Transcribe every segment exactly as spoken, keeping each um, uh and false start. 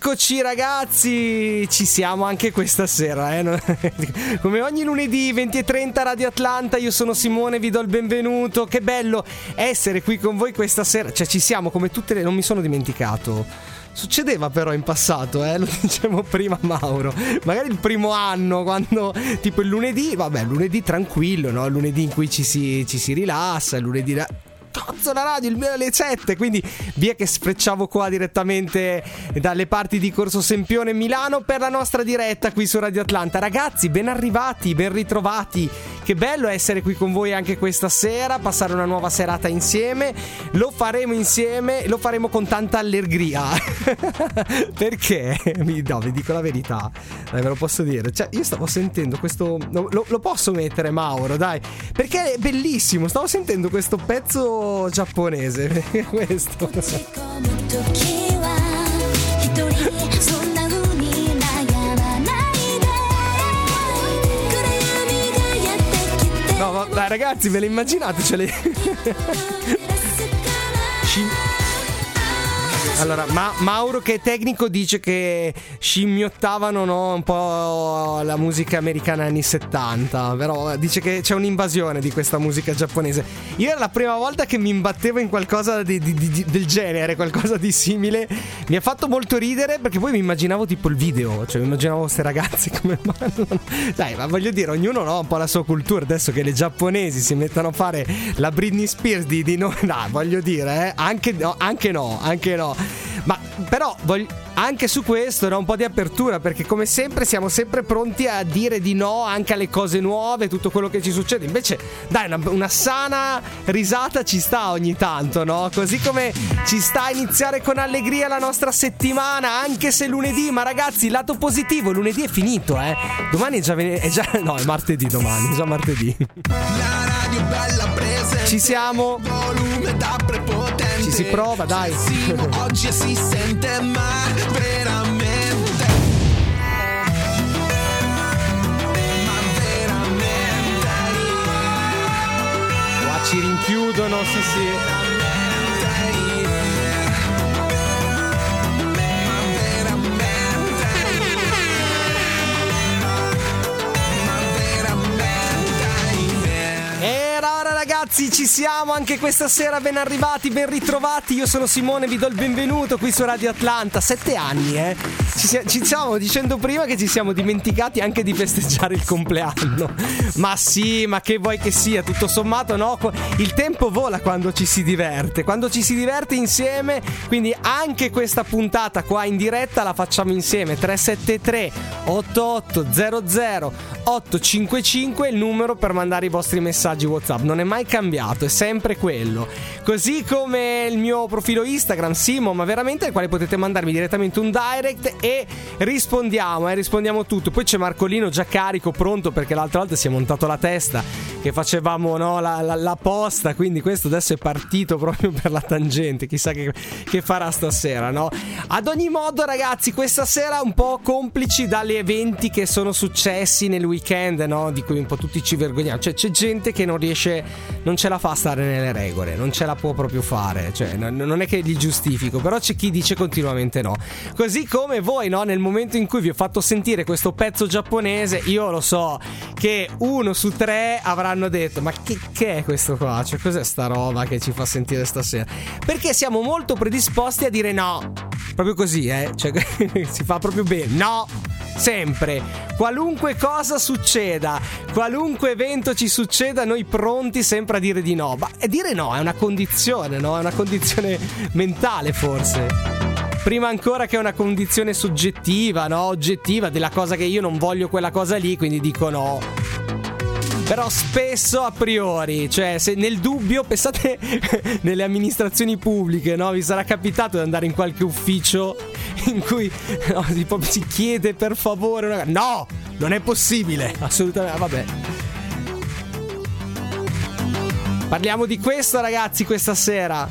Eccoci ragazzi, ci siamo anche questa sera, eh? Come ogni lunedì venti e trenta Radio Atlanta, io sono Simone, vi do il benvenuto. Che bello essere qui con voi questa sera, cioè ci siamo come tutte le... non mi sono dimenticato. Succedeva però in passato, eh, lo dicevo prima Mauro, magari il primo anno, quando tipo il lunedì, vabbè, lunedì tranquillo, no? Il lunedì in cui ci si, ci si rilassa, il lunedì... La... cazzo la radio, il mio alle sette, quindi via che sfrecciavo qua direttamente dalle parti di Corso Sempione Milano per la nostra diretta qui su Radio Atlanta. Ragazzi, ben arrivati, ben ritrovati, che bello essere qui con voi anche questa sera, passare una nuova serata insieme. Lo faremo insieme, lo faremo con tanta allegria perché no, vi dico la verità, dai, ve lo posso dire, cioè io stavo sentendo questo, lo, lo posso mettere Mauro, dai, perché è bellissimo, stavo sentendo questo pezzo giapponese questo no ma dai, ragazzi, ve le immaginate, ce le allora, ma Mauro che è tecnico dice che scimmiottavano, no, un po' la musica americana anni settanta, però dice che c'è un'invasione di questa musica giapponese. Io era la prima volta che mi imbattevo in qualcosa di, di, di, del genere, qualcosa di simile. Mi ha fatto molto ridere perché poi mi immaginavo tipo il video, cioè mi immaginavo queste ragazze come ballano. Dai, ma voglio dire, ognuno no, un po' la sua cultura. Adesso che le giapponesi si mettono a fare la Britney Spears di, di no, no, voglio dire, eh, anche no, anche no, anche no. Ma però voglio, anche su questo era un po' di apertura, perché come sempre siamo sempre pronti a dire di no anche alle cose nuove, tutto quello che ci succede. Invece dai, una, una sana risata ci sta ogni tanto, no? Così come ci sta a iniziare con allegria la nostra settimana, anche se lunedì. Ma ragazzi, lato positivo, lunedì è finito, eh. Domani è già, ven- è già no, è martedì domani, è già martedì. La radio bella presente, ci siamo, volume da prepotente, ci si prova, dai. Oggi si sente ma veramente, ma veramente qua ci rinchiudono, sì sì. Ragazzi, ci siamo anche questa sera, ben arrivati, ben ritrovati. Io sono Simone, vi do il benvenuto qui su Radio Atlanta. Sette anni, eh ci, si- ci stiamo dicendo prima che ci siamo dimenticati anche di festeggiare il compleanno. Ma sì, ma che vuoi che sia, tutto sommato no, il tempo vola quando ci si diverte, quando ci si diverte insieme. Quindi anche questa puntata qua in diretta la facciamo insieme. Tre sette tre otto otto zero zero otto cinque cinque il numero per mandare i vostri messaggi WhatsApp, non è mai cambiato, è sempre quello. Così come il mio profilo Instagram, Simo, ma veramente, al quale potete mandarmi direttamente un direct e rispondiamo, eh, rispondiamo tutto. Poi c'è Marcolino già carico, pronto, perché l'altra volta si è montato la testa che facevamo, no, la, la, la posta, quindi questo adesso è partito proprio per la tangente, chissà che, che farà stasera, no? Ad ogni modo ragazzi, questa sera un po' complici dagli eventi che sono successi nel weekend, no? Di cui un po' tutti ci vergogniamo, cioè c'è gente che non riesce, non ce la fa a stare nelle regole, non ce la può proprio fare, cioè non, non è che li giustifico, però c'è chi dice continuamente no. Così come voi, no? Nel momento in cui vi ho fatto sentire questo pezzo giapponese, io lo so che uno su tre avranno detto ma che, che è questo qua? Cioè cos'è sta roba che ci fa sentire stasera? Perché siamo molto predisposti a dire no, proprio così, eh? Cioè si fa proprio bene, no! Sempre, qualunque cosa succeda, qualunque evento ci succeda, noi pronti sempre a dire di no. Ma dire no è una condizione, no? È una condizione mentale forse, prima ancora che una condizione soggettiva, no? Oggettiva, della cosa che io non voglio quella cosa lì, quindi dico no. Però spesso a priori, cioè se nel dubbio, pensate nelle amministrazioni pubbliche, no? Vi sarà capitato di andare in qualche ufficio in cui no, si chiede per favore una... no, non è possibile, assolutamente, vabbè. Parliamo di questo ragazzi questa sera.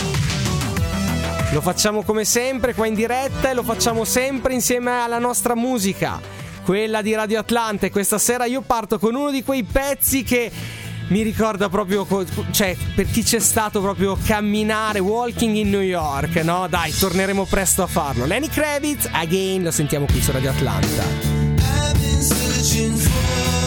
Lo facciamo come sempre qua in diretta e lo facciamo sempre insieme alla nostra musica, quella di Radio Atlanta. E questa sera io parto con uno di quei pezzi che mi ricorda proprio, cioè, per chi c'è stato, proprio camminare, walking in New York, no? Dai, torneremo presto a farlo. Lenny Kravitz, Again, lo sentiamo qui su Radio Atlanta. I've been searching for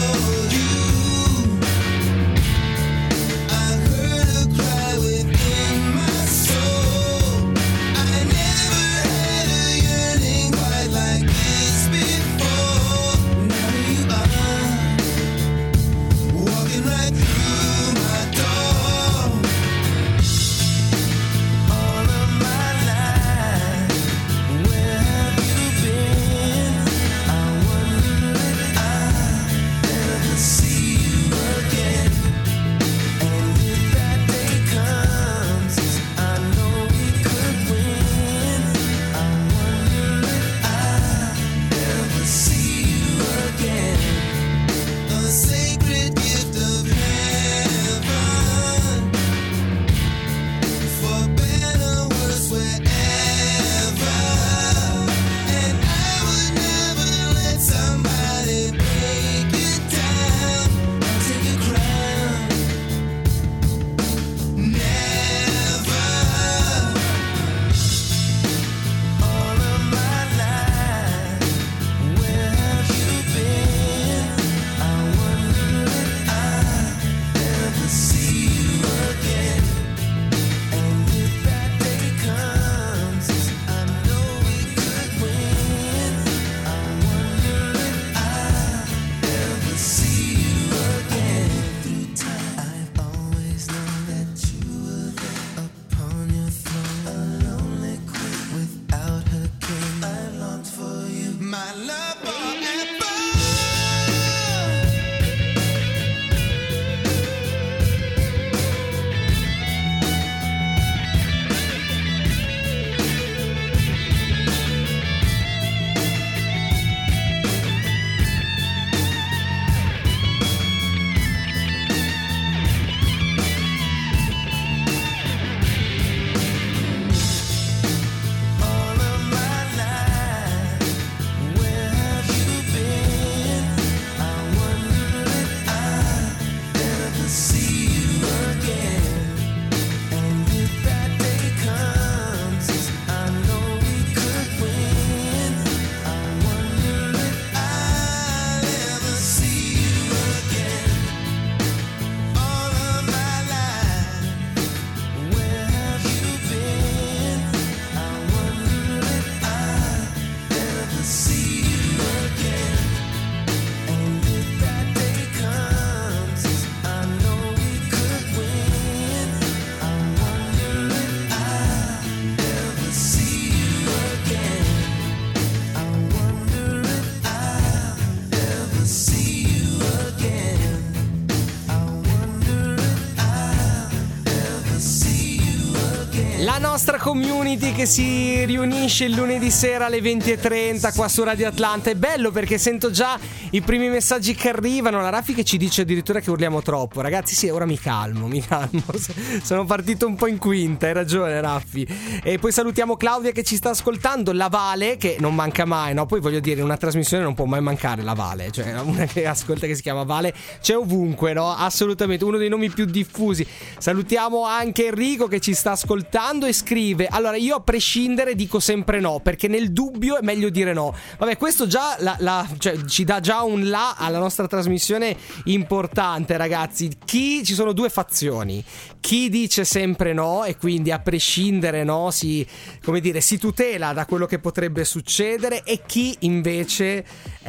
La nostra community che si riunisce il lunedì sera alle venti e trenta qua su Radio Atlanta. È bello perché sento già i primi messaggi che arrivano. La Raffi che ci dice addirittura che urliamo troppo. Ragazzi, sì, ora mi calmo, mi calmo. Sono partito un po' in quinta, hai ragione Raffi. E poi salutiamo Claudia che ci sta ascoltando, la Vale che non manca mai, no? Poi voglio dire, in una trasmissione non può mai mancare la Vale. Cioè una che ascolta che si chiama Vale c'è ovunque, no? Assolutamente, uno dei nomi più diffusi. Salutiamo anche Enrico che ci sta ascoltando e scrive: allora io a prescindere dico sempre no, perché nel dubbio è meglio dire no. Vabbè, questo già la, la, cioè, ci dà già un là alla nostra trasmissione importante, ragazzi. Chi, ci sono due fazioni: chi dice sempre no e quindi a prescindere no si, come dire, si tutela da quello che potrebbe succedere, e chi invece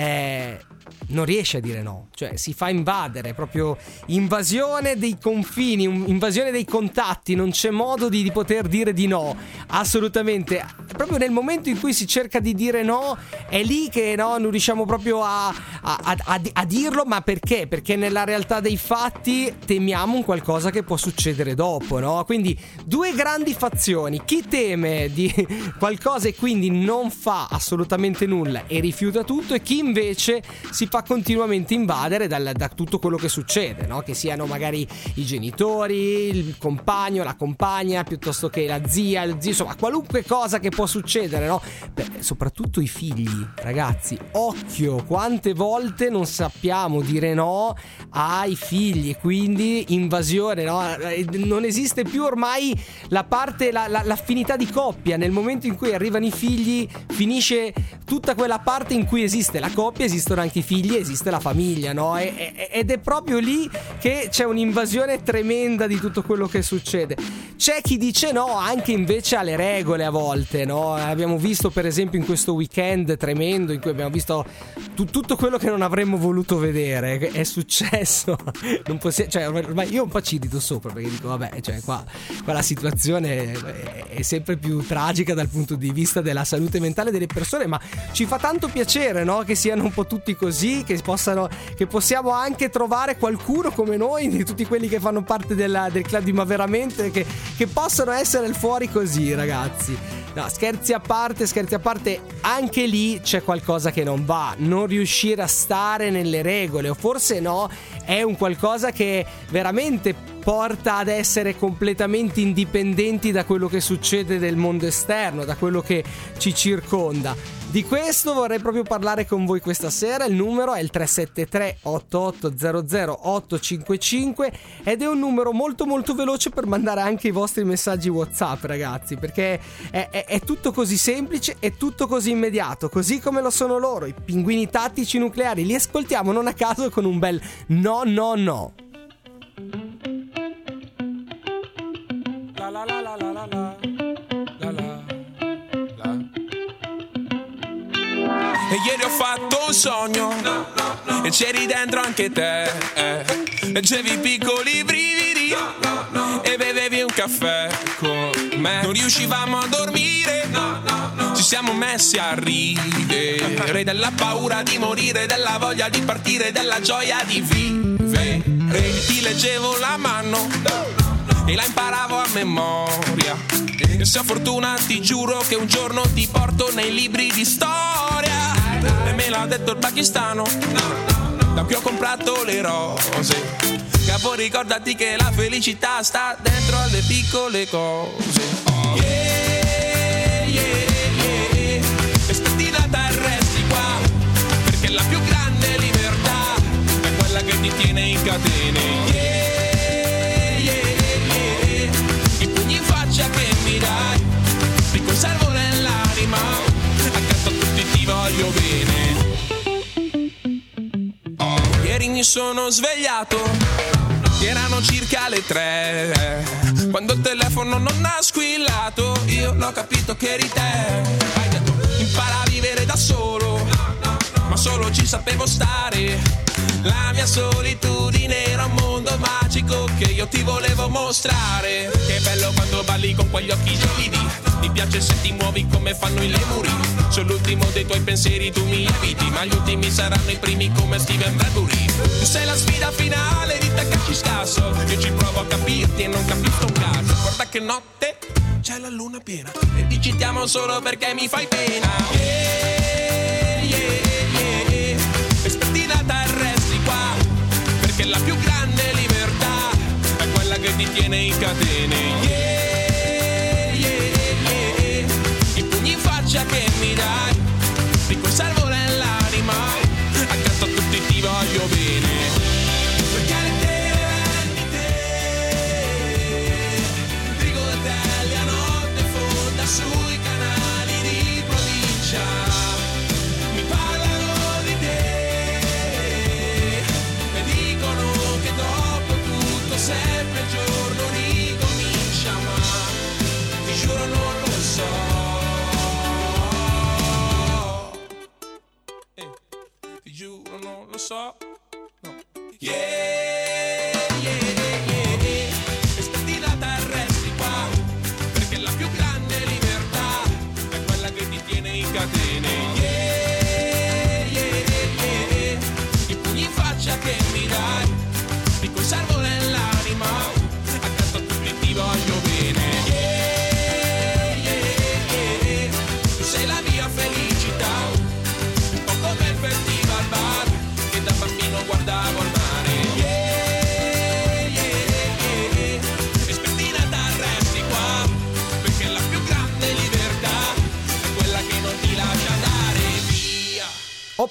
eh, non riesce a dire no, cioè si fa invadere, proprio invasione dei confini, invasione dei contatti, non c'è modo di, di poter dire di no, assolutamente. Proprio nel momento in cui si cerca di dire no è lì che no, non riusciamo proprio a, a, a, a dirlo. Ma perché? Perché nella realtà dei fatti temiamo un qualcosa che può succedere dopo, no? Quindi due grandi fazioni: chi teme di qualcosa e quindi non fa assolutamente nulla e rifiuta tutto, e chi invece si fa continuamente invadere dal, da tutto quello che succede, no? Che siano magari i genitori, il compagno, la compagna, piuttosto che la zia, il zio, insomma qualunque cosa che può succedere, no? Beh, soprattutto i figli, ragazzi, occhio, quante volte non sappiamo dire no ai figli, quindi invasione, no? Non esiste più ormai la parte, la, la, l'affinità di coppia. Nel momento in cui arrivano i figli finisce tutta quella parte in cui esiste la coppia, esistono anche i figli, esiste la famiglia, no? E, e, ed è proprio lì che c'è un'invasione tremenda di tutto quello che succede. C'è chi dice no anche invece alle regole a volte, no? Abbiamo visto per esempio in questo weekend tremendo in cui abbiamo visto t- tutto quello che non avremmo voluto vedere è successo. Non possiamo, cioè ormai io un po' ci rido sopra perché dico vabbè, cioè qua, qua la situazione è sempre più tragica dal punto di vista della salute mentale delle persone, ma ci fa tanto piacere, no? Che siano un po' tutti così, che possano, che possiamo anche trovare qualcuno come noi, di tutti quelli che fanno parte della, del club, ma veramente che, che possano essere il fuori così, ragazzi. No, scherzi a parte, scherzi a parte, anche lì c'è qualcosa che non va, non riuscire a stare nelle regole, o forse no, è un qualcosa che veramente porta ad essere completamente indipendenti da quello che succede nel mondo esterno, da quello che ci circonda. Di questo vorrei proprio parlare con voi questa sera. Il numero è il tre sette tre otto otto zero zero otto cinque cinque ed è un numero molto molto veloce per mandare anche i vostri messaggi WhatsApp, ragazzi, perché è, è, è tutto così semplice, è tutto così immediato, così come lo sono loro, i pinguini tattici nucleari. Li ascoltiamo non a caso con un bel no no no. La la la la la la la la la. E ieri ho fatto un sogno no, no, no. E c'eri dentro anche te eh. Leggevi piccoli brividi no, no, no. E bevevi un caffè con me. Non riuscivamo a dormire no, no, no. Ci siamo messi a ridere della paura di morire, della voglia di partire, della gioia di vivere. Ti leggevo la mano no, no, no. E la imparavo a memoria. E se ho fortuna ti giuro che un giorno ti porto nei libri di storia. E me l'ha detto il pakistano da cui ho comprato le rose. Capo, ricordati che la felicità sta dentro alle piccole cose. Yeah, yeah, yeah. E spettinata e resti qua, perché la più grande libertà è quella che ti tiene in catene. Yeah, yeah, yeah. I pugni in faccia che mi dai ti conservo nell'anima, accanto a tutti ti voglio bene. Oh, ieri mi sono svegliato, erano circa le tre, quando il telefono non ha squillato, io l'ho capito che eri te. Hai detto impara a vivere da solo, ma solo ci sapevo stare. La mia solitudine era un mondo magico che io ti volevo mostrare. Che bello quando balli con quegli occhi gelidi, mi piace se ti muovi come fanno i lemuri. Sono l'ultimo dei tuoi pensieri, tu mi eviti, ma gli ultimi saranno i primi come Steven Bradbury. Tu sei la sfida finale di te che ci scasso, io ci provo a capirti e non capisco un cazzo. Guarda che notte c'è la luna piena e ti citiamo solo perché mi fai pena. Yeah, yeah, yeah. E spettinata e resti qua, perché la più grande libertà è quella che ti tiene in catene. Yeah, yeah, yeah. I pugni in faccia che mi dai ti conservo nell'anima, accanto a tutti ti voglio bene. Perché le te, te, trigo da te, la notte fonda sui canali di provincia, mi parlano di te e dicono che dopo tutto sempre il giorno ricomincia, ma ti giuro non lo so. Ti giuro non lo so, no. Yeah, yeah, yeah, yeah. E spettinata e resti qua, perché la più grande libertà è quella che ti tiene in catene. Yeah, yeah, yeah, yeah. I pugni in faccia che mi dai ti conservo nell'anima, accanto a tutti ti voglio bene. Yeah, yeah, yeah. Tu sei la mia felicità, un po' come il festival bar,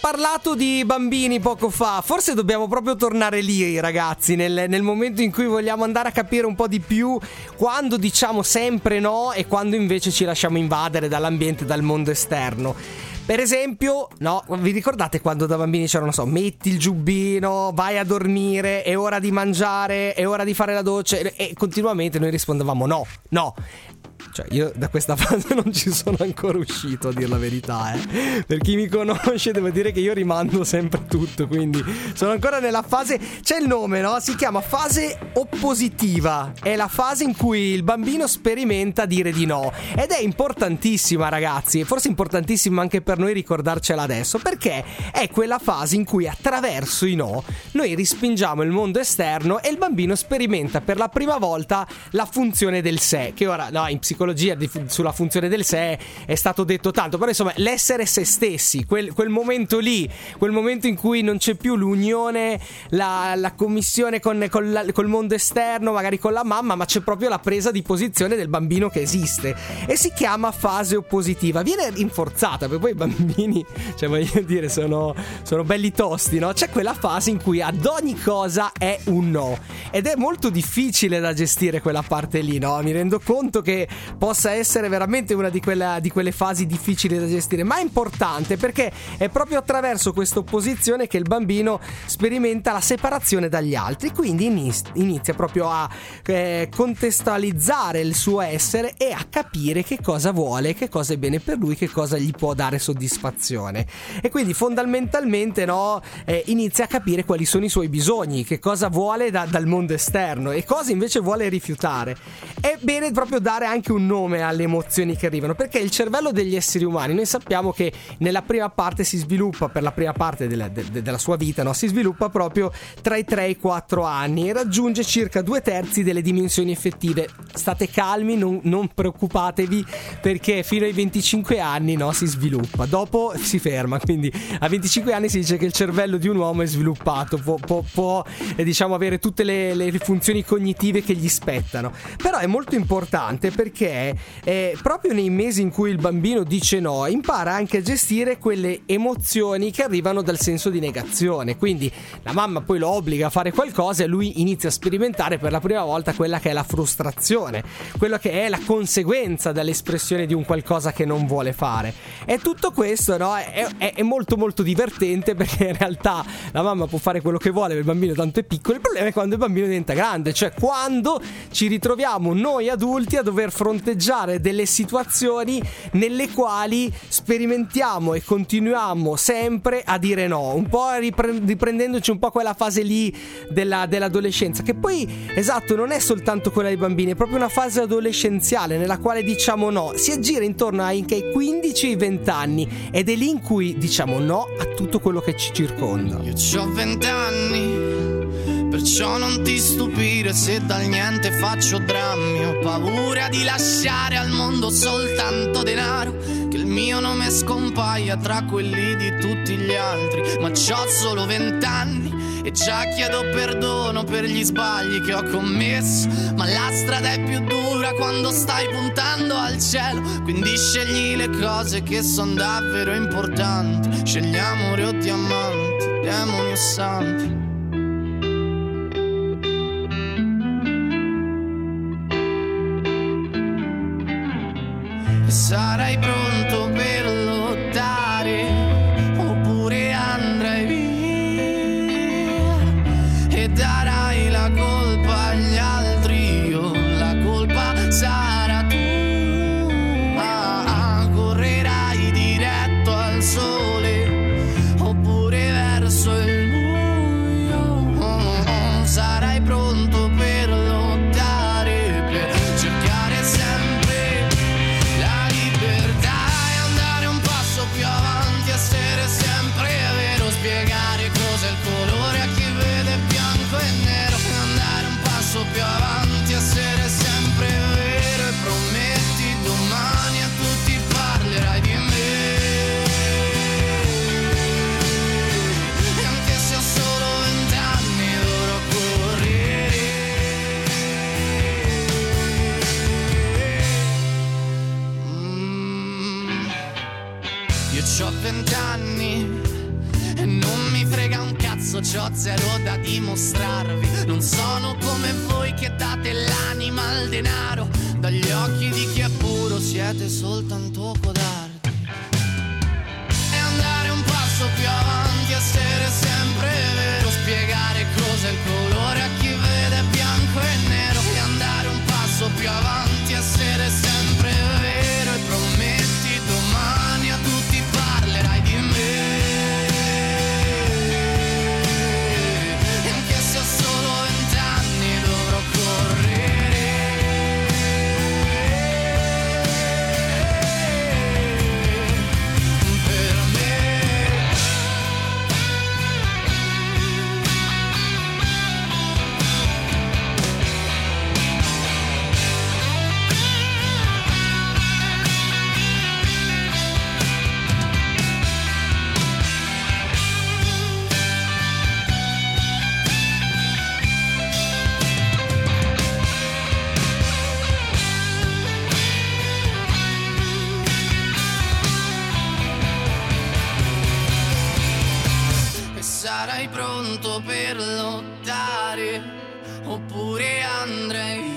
parlato di bambini poco fa, forse dobbiamo proprio tornare lì, ragazzi, nel, nel momento in cui vogliamo andare a capire un po' di più quando diciamo sempre no e quando invece ci lasciamo invadere dall'ambiente, dal mondo esterno. Per esempio, no, vi ricordate quando da bambini c'era, non so, metti il giubbino, vai a dormire, è ora di mangiare, è ora di fare la doccia, e continuamente noi rispondevamo no, no. Cioè, io da questa fase non ci sono ancora uscito, a dir la verità, eh. Per chi mi conosce devo dire che io rimando sempre tutto, quindi sono ancora nella fase, c'è il nome, no? Si chiama fase oppositiva. È la fase in cui il bambino sperimenta dire di no. Ed è importantissima, ragazzi, e forse importantissima anche per noi ricordarcela adesso, perché è quella fase in cui attraverso i no noi respingiamo il mondo esterno e il bambino sperimenta per la prima volta la funzione del sé, che ora, no, in psicologia di, sulla funzione del sé è stato detto tanto, però insomma l'essere se stessi, quel, quel momento lì, quel momento in cui non c'è più l'unione, la, la commissione con, con la, col mondo esterno, magari con la mamma, ma c'è proprio la presa di posizione del bambino che esiste, e si chiama fase oppositiva. Viene rinforzata perché poi i bambini, cioè voglio dire, sono, sono belli tosti, no? C'è quella fase in cui ad ogni cosa è un no, ed è molto difficile da gestire quella parte lì, no? Mi rendo conto che possa essere veramente una di, quella, di quelle fasi difficili da gestire, ma è importante perché è proprio attraverso questa opposizione che il bambino sperimenta la separazione dagli altri, quindi inizia proprio a eh, contestualizzare il suo essere e a capire che cosa vuole, che cosa è bene per lui, che cosa gli può dare soddisfazione, e quindi fondamentalmente, no, eh, inizia a capire quali sono i suoi bisogni, che cosa vuole da, dal mondo esterno e cosa invece vuole rifiutare. È bene proprio dare anche un nome alle emozioni che arrivano, perché il cervello degli esseri umani, noi sappiamo che nella prima parte si sviluppa, per la prima parte della, de, della sua vita, no, si sviluppa proprio tra i tre e i quattro anni e raggiunge circa due terzi delle dimensioni effettive. State calmi, non, non preoccupatevi, perché fino ai venticinque anni, no, si sviluppa, dopo si ferma, quindi a venticinque anni si dice che il cervello di un uomo è sviluppato, può, può, può eh, diciamo avere tutte le, le funzioni cognitive che gli spettano. Però è molto importante perché eh, proprio nei mesi in cui il bambino dice no impara anche a gestire quelle emozioni che arrivano dal senso di negazione, quindi la mamma poi lo obbliga a fare qualcosa e lui inizia a sperimentare per la prima volta quella che è la frustrazione, quello che è la conseguenza dall'espressione di un qualcosa che non vuole fare. E tutto questo, no, è, è, è molto molto divertente, perché in realtà la mamma può fare quello che vuole, il bambino tanto è piccolo. Il problema è quando il bambino diventa grande, cioè quando ci ritroviamo noi adulti a dover fronteggiare delle situazioni nelle quali sperimentiamo e continuiamo sempre a dire no, un po' ripre- riprendendoci un po' quella fase lì della, dell'adolescenza, che poi, esatto, non è soltanto quella dei bambini, è proprio una fase adolescenziale nella quale diciamo no, si aggira intorno ai quindici venti anni, ed è lì in cui diciamo no a tutto quello che ci circonda. Io c'ho vent'anni, perciò non ti stupire se dal niente faccio drammi. Ho paura di lasciare al mondo soltanto denaro, che il mio nome scompaia tra quelli di tutti gli altri. Ma c'ho solo vent'anni e già chiedo perdono per gli sbagli che ho commesso, ma la strada è più dura quando stai puntando al cielo. Quindi scegli le cose che sono davvero importanti, scegli amore o diamanti, demoni o santi. E sarai pronto per lottare, oppure andrai via e darai la colpa agli altri. Io la colpa sarà tua. Correrai diretto al sole, oppure verso il buio. Sarai pronto per lottare, per cercare sempre la libertà e andare un passo più avanti, essere sempre vero, spiegare cos'è il colore a chi vede bianco e nero, e andare un passo più avanti, essere sempre vero, e prometti domani a tutti parlerai di me. E anche se ho solo vent'anni dovrò correre. Mm. Io c'ho vent'anni adesso c'ho zero da dimostrarvi. Non sono come voi che date l'anima al denaro. Dagli occhi di chi è puro siete soltanto codardi. E andare un passo più avanti, essere sempre vero, spiegare cos'è il colore a chi vede bianco e nero. E andare un passo più avanti, essere sempre vero, e prometti domani a tutti parlerai di me. E anche se ho solo vent'anni dovrò correre per me. E sarai pronto per lottare, oppure andrei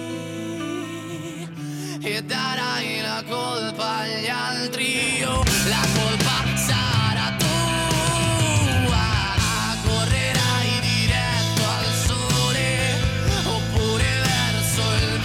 e darai la colpa agli altri. Io la colpa sarà tua. Correrai diretto al sole, oppure verso il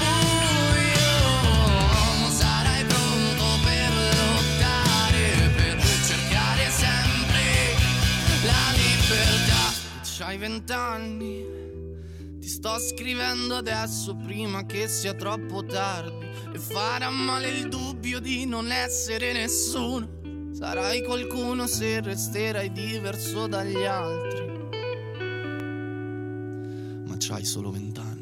buio. Sarai pronto per lottare, per cercare sempre la libertà. C'hai vent'anni, ti sto scrivendo adesso prima che sia troppo tardi. E farà male il dubbio di non essere nessuno. Sarai qualcuno se resterai diverso dagli altri. Ma c'hai solo vent'anni.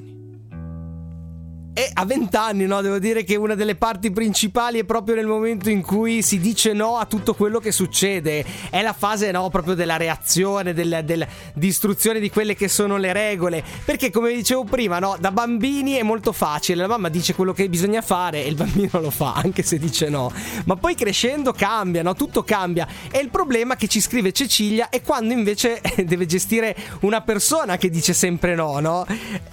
E a vent'anni, no, devo dire che una delle parti principali è proprio nel momento in cui si dice no a tutto quello che succede. È la fase, no, proprio della reazione, del, del distruzione di quelle che sono le regole. Perché, come dicevo prima, no, da bambini è molto facile. La mamma dice quello che bisogna fare e il bambino lo fa, anche se dice no. Ma poi crescendo cambia, no, tutto cambia. E il problema che ci scrive Cecilia è quando invece deve gestire una persona che dice sempre no, no?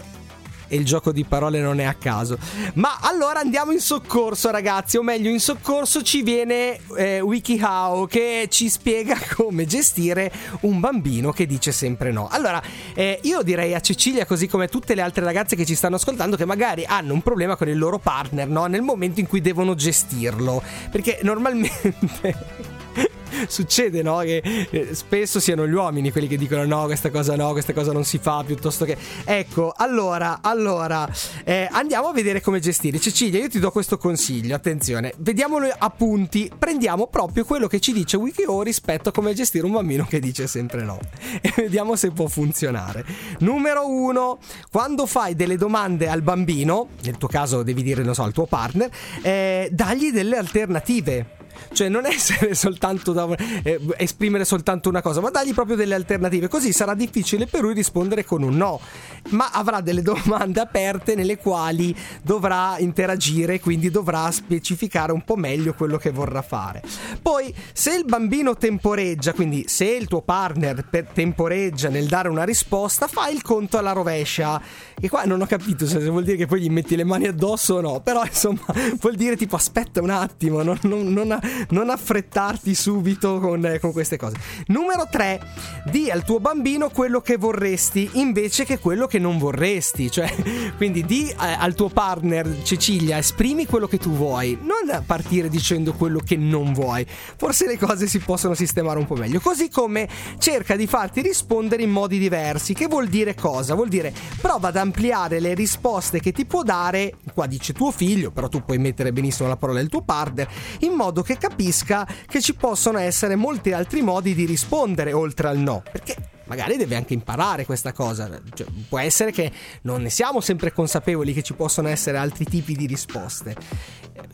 E il gioco di parole non è a caso. Ma allora andiamo in soccorso, ragazzi, o meglio in soccorso ci viene eh, WikiHow, che ci spiega come gestire un bambino che dice sempre no. Allora eh, io direi a Cecilia, così come a tutte le altre ragazze che ci stanno ascoltando, che magari hanno un problema con il loro partner, no? Nel momento in cui devono gestirlo, perché normalmente succede, no, che eh, spesso siano gli uomini quelli che dicono no, questa cosa no, questa cosa non si fa, piuttosto che ecco. Allora, allora eh, andiamo a vedere come gestire. Cecilia, io ti do questo consiglio, attenzione, vediamolo a punti, prendiamo proprio quello che ci dice WikiHow rispetto a come gestire un bambino che dice sempre no e vediamo se può funzionare. Numero uno, quando fai delle domande al bambino, nel tuo caso devi dire, non so, al tuo partner, eh, dagli delle alternative. Cioè non essere soltanto da, eh, esprimere soltanto una cosa, ma dargli proprio delle alternative, così sarà difficile per lui rispondere con un no, ma avrà delle domande aperte nelle quali dovrà interagire, quindi dovrà specificare un po' meglio quello che vorrà fare. Poi se il bambino temporeggia, quindi se il tuo partner temporeggia nel dare una risposta, fai il conto alla rovescia, e qua non ho capito se vuol dire che poi gli metti le mani addosso o no, però insomma vuol dire tipo aspetta un attimo, non, non, non non affrettarti subito con, con queste cose. Numero tre, di al tuo bambino quello che vorresti invece che quello che non vorresti. Cioè, quindi di eh, al tuo partner, Cecilia, esprimi quello che tu vuoi, non partire dicendo quello che non vuoi. Forse le cose si possono sistemare un po' meglio. Così come cerca di farti rispondere in modi diversi. Che vuol dire cosa? Vuol dire prova ad ampliare le risposte che ti può dare, qua dice tuo figlio, però tu puoi mettere benissimo la parola del tuo partner, in modo che capisca che ci possono essere molti altri modi di rispondere oltre al no, perché magari deve anche imparare questa cosa. Cioè, può essere che non ne siamo sempre consapevoli che ci possono essere altri tipi di risposte.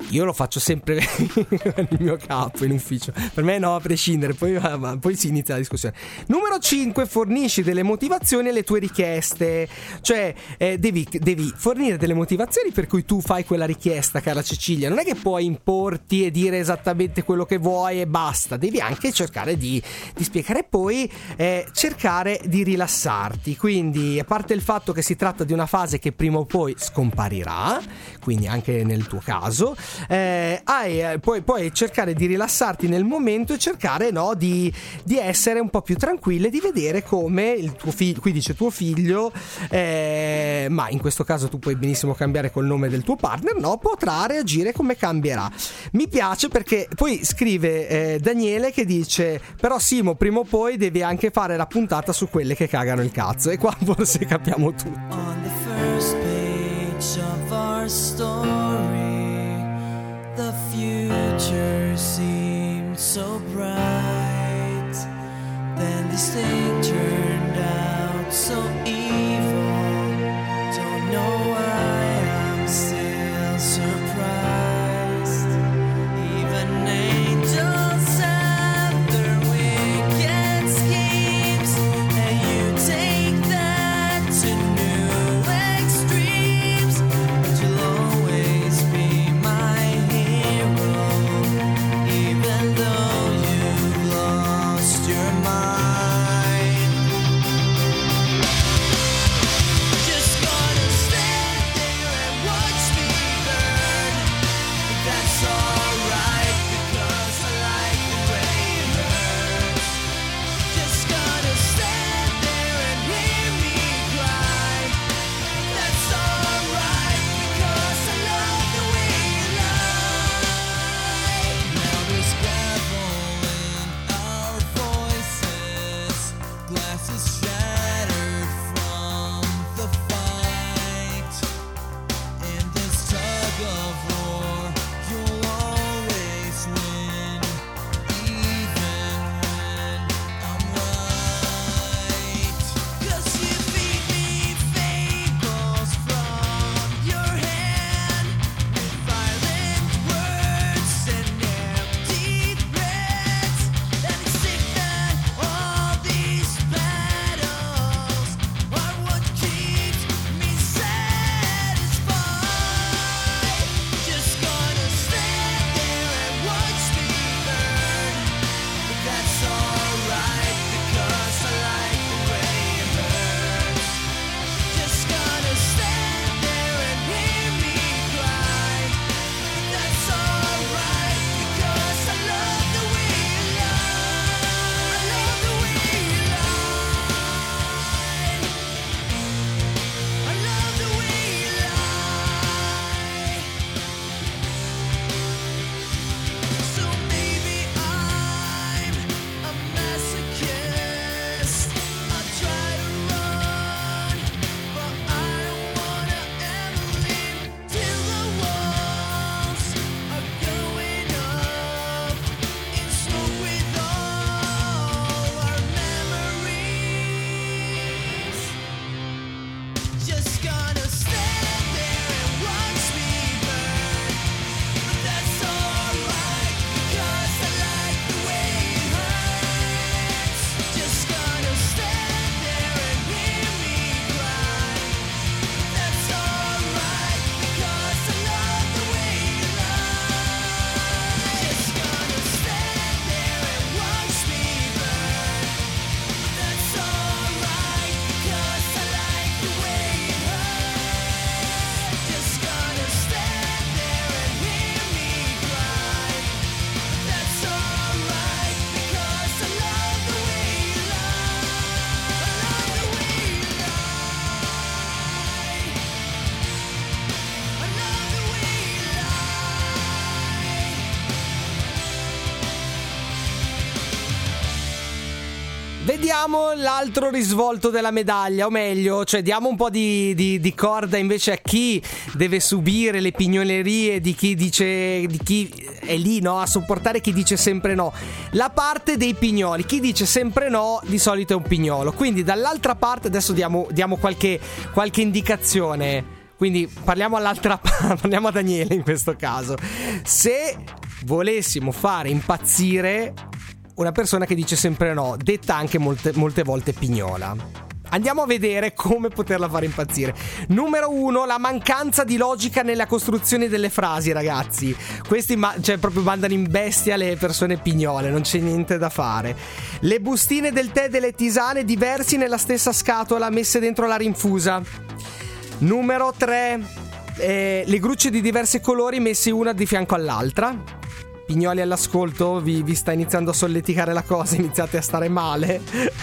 io lo faccio sempre il mio capo in ufficio. Per me no, a prescindere, poi, poi si inizia la discussione. Numero cinque, fornisci delle motivazioni alle tue richieste. Cioè eh, devi, devi fornire delle motivazioni per cui tu fai quella richiesta, cara Cecilia. Non è che puoi importi e dire esattamente quello che vuoi e basta. Devi anche cercare di, di spiegare, poi eh, cercare di rilassarti. Quindi, a parte il fatto che si tratta di una fase che prima o poi scomparirà, quindi anche nel tuo caso, Eh, hai, eh, puoi, puoi cercare di rilassarti nel momento e cercare, no, di, di essere un po' più tranquilla e di vedere come il tuo figlio, qui dice tuo figlio, eh, ma in questo caso tu puoi benissimo cambiare col nome del tuo partner, no, potrà reagire, come cambierà. Mi piace perché poi scrive eh, Daniele che dice: però Simo, prima o poi devi anche fare la puntata su quelle che cagano il cazzo, e qua forse capiamo tutto. On the first page of our story, the future seemed so bright. Then this thing turned out so evil. Don't know why I'm still surprised. Even angels have their wicked schemes, and you take that to new extremes. But you'll always be my hero, even though you've lost your mind. Just gonna stand there and watch me burn. That's alright, because I like the way it hurts. Just gonna stand there and hear me cry. That's alright, because I love the way you lie. Now there's gravel in our voices, glasses shattered from the fight. In this tug of war, you'll always win, even when I'm right. 'Cause you feed me fables from your hand, with violent words and empty threats. And it's sick that all these battles are what keeps me satisfied. Just gonna stand there and watch me burn. But that's alright, because I like the way it hurts. Just gonna stand there and hear me cry. But that's alright, because I love the way you lie. I love the way you lie. I love the way you lie. So maybe I'm a masochist. I try to run, but I don't wanna ever leave till the walls are going up in smoke with all our memories. Just gonna stand there and watch me burn. But that's alright, because I like the way it hurts. Just gonna stand there and hear me cry. That's alright, because I love the way you lie. Just gonna stand there and watch me burn. But that's alright, because I like the way it hurts. Just gonna stand there and hear me cry. That's alright, because I love the way you lie. I love the way you lie. I love the way you lie. Vediamo l'altro risvolto della medaglia, o meglio, cioè diamo un po' di, di, di corda invece a chi deve subire le pignolerie di chi dice, di chi è lì, no, a sopportare chi dice sempre no. La parte dei pignoli, chi dice sempre no di solito è un pignolo, quindi dall'altra parte adesso diamo, diamo qualche, qualche indicazione. Quindi parliamo all'altra parliamo a Daniele in questo caso. Se volessimo fare impazzire una persona che dice sempre no, detta anche molte, molte volte pignola, andiamo a vedere come poterla fare impazzire. Numero uno, la mancanza di logica nella costruzione delle frasi, ragazzi. Questi ma- cioè proprio mandano in bestia le persone pignole, non c'è niente da fare. Le bustine del tè e delle tisane diversi nella stessa scatola, messe dentro la rinfusa. Numero tre, eh, le grucce di diversi colori messe una di fianco all'altra. Pignoli all'ascolto, vi, vi sta iniziando a solleticare la cosa, iniziate a stare male.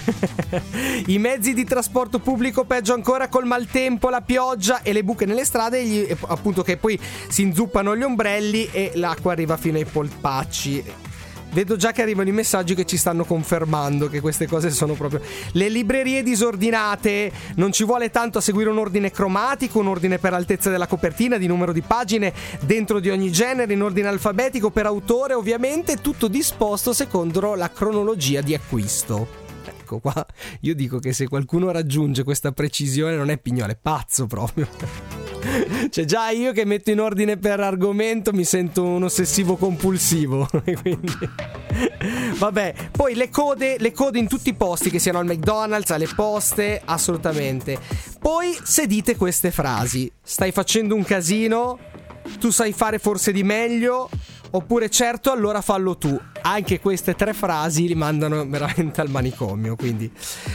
I mezzi di trasporto pubblico, peggio ancora, col maltempo, la pioggia e le buche nelle strade, e gli, appunto che poi si inzuppano gli ombrelli e l'acqua arriva fino ai polpacci. Vedo già che arrivano i messaggi che ci stanno confermando che queste cose sono proprio... Le librerie disordinate, non ci vuole tanto a seguire un ordine cromatico, un ordine per altezza della copertina, di numero di pagine, dentro di ogni genere, in ordine alfabetico, per autore ovviamente, tutto disposto secondo la cronologia di acquisto. Ecco qua, io dico che se qualcuno raggiunge questa precisione non è pignolo, è pazzo proprio. Cioè già io che metto in ordine per argomento mi sento un ossessivo compulsivo. Quindi vabbè, poi le code, le code in tutti i posti, che siano al McDonald's, alle poste, assolutamente. Poi se dite queste frasi: stai facendo un casino, tu sai fare forse di meglio, oppure certo, allora fallo tu. Anche queste tre frasi li mandano veramente al manicomio, quindi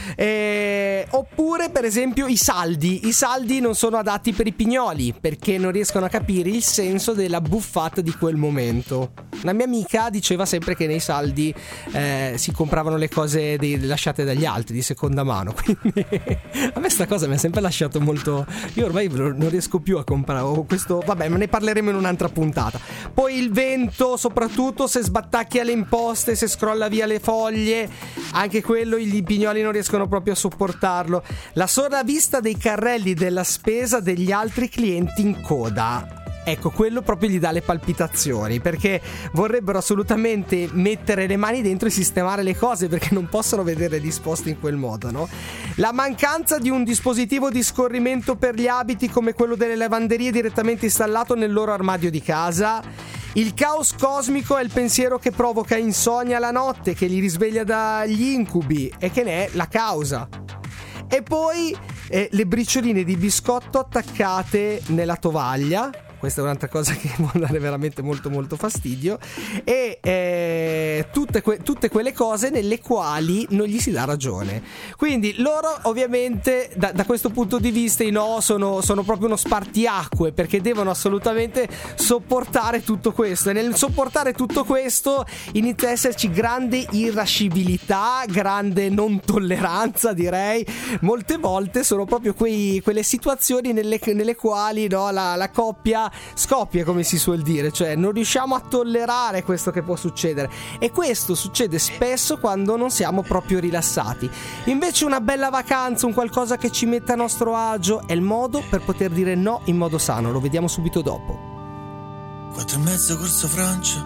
eh, oppure per esempio i saldi i saldi non sono adatti per i pignoli, perché non riescono a capire il senso della buffata di quel momento. Una mia amica diceva sempre che nei saldi eh, si compravano le cose dei, lasciate dagli altri di seconda mano, quindi a me sta cosa mi ha sempre lasciato molto... Io ormai non riesco più a comprare questo, vabbè, ma ne parleremo in un'altra puntata. Poi il vento, soprattutto se sbattacchia le imposte, se scrolla via le foglie, anche quello i pignoli non riescono proprio a sopportarlo. La sola vista dei carrelli della spesa degli altri clienti in coda, ecco, quello proprio gli dà le palpitazioni, perché vorrebbero assolutamente mettere le mani dentro e sistemare le cose, perché non possono vederle disposte in quel modo, no? La mancanza di un dispositivo di scorrimento per gli abiti come quello delle lavanderie direttamente installato nel loro armadio di casa. Il caos cosmico è il pensiero che provoca insonnia la notte, che li risveglia dagli incubi e che ne è la causa. E poi eh, le bricioline di biscotto attaccate nella tovaglia. Questa è un'altra cosa che può dare veramente molto molto fastidio. E eh, tutte, que- tutte quelle cose nelle quali non gli si dà ragione. Quindi loro ovviamente da, da questo punto di vista i no sono, sono proprio uno spartiacque, perché devono assolutamente sopportare tutto questo. E nel sopportare tutto questo inizia a esserci grande irascibilità, grande non tolleranza, direi. Molte volte sono proprio quei, quelle situazioni nelle, nelle quali no, la, la coppia scoppia, come si suol dire, cioè non riusciamo a tollerare questo che può succedere, e questo succede spesso quando non siamo proprio rilassati. Invece una bella vacanza, un qualcosa che ci metta a nostro agio, è il modo per poter dire no in modo sano. Lo vediamo subito dopo. Quattro e mezzo corso Francia,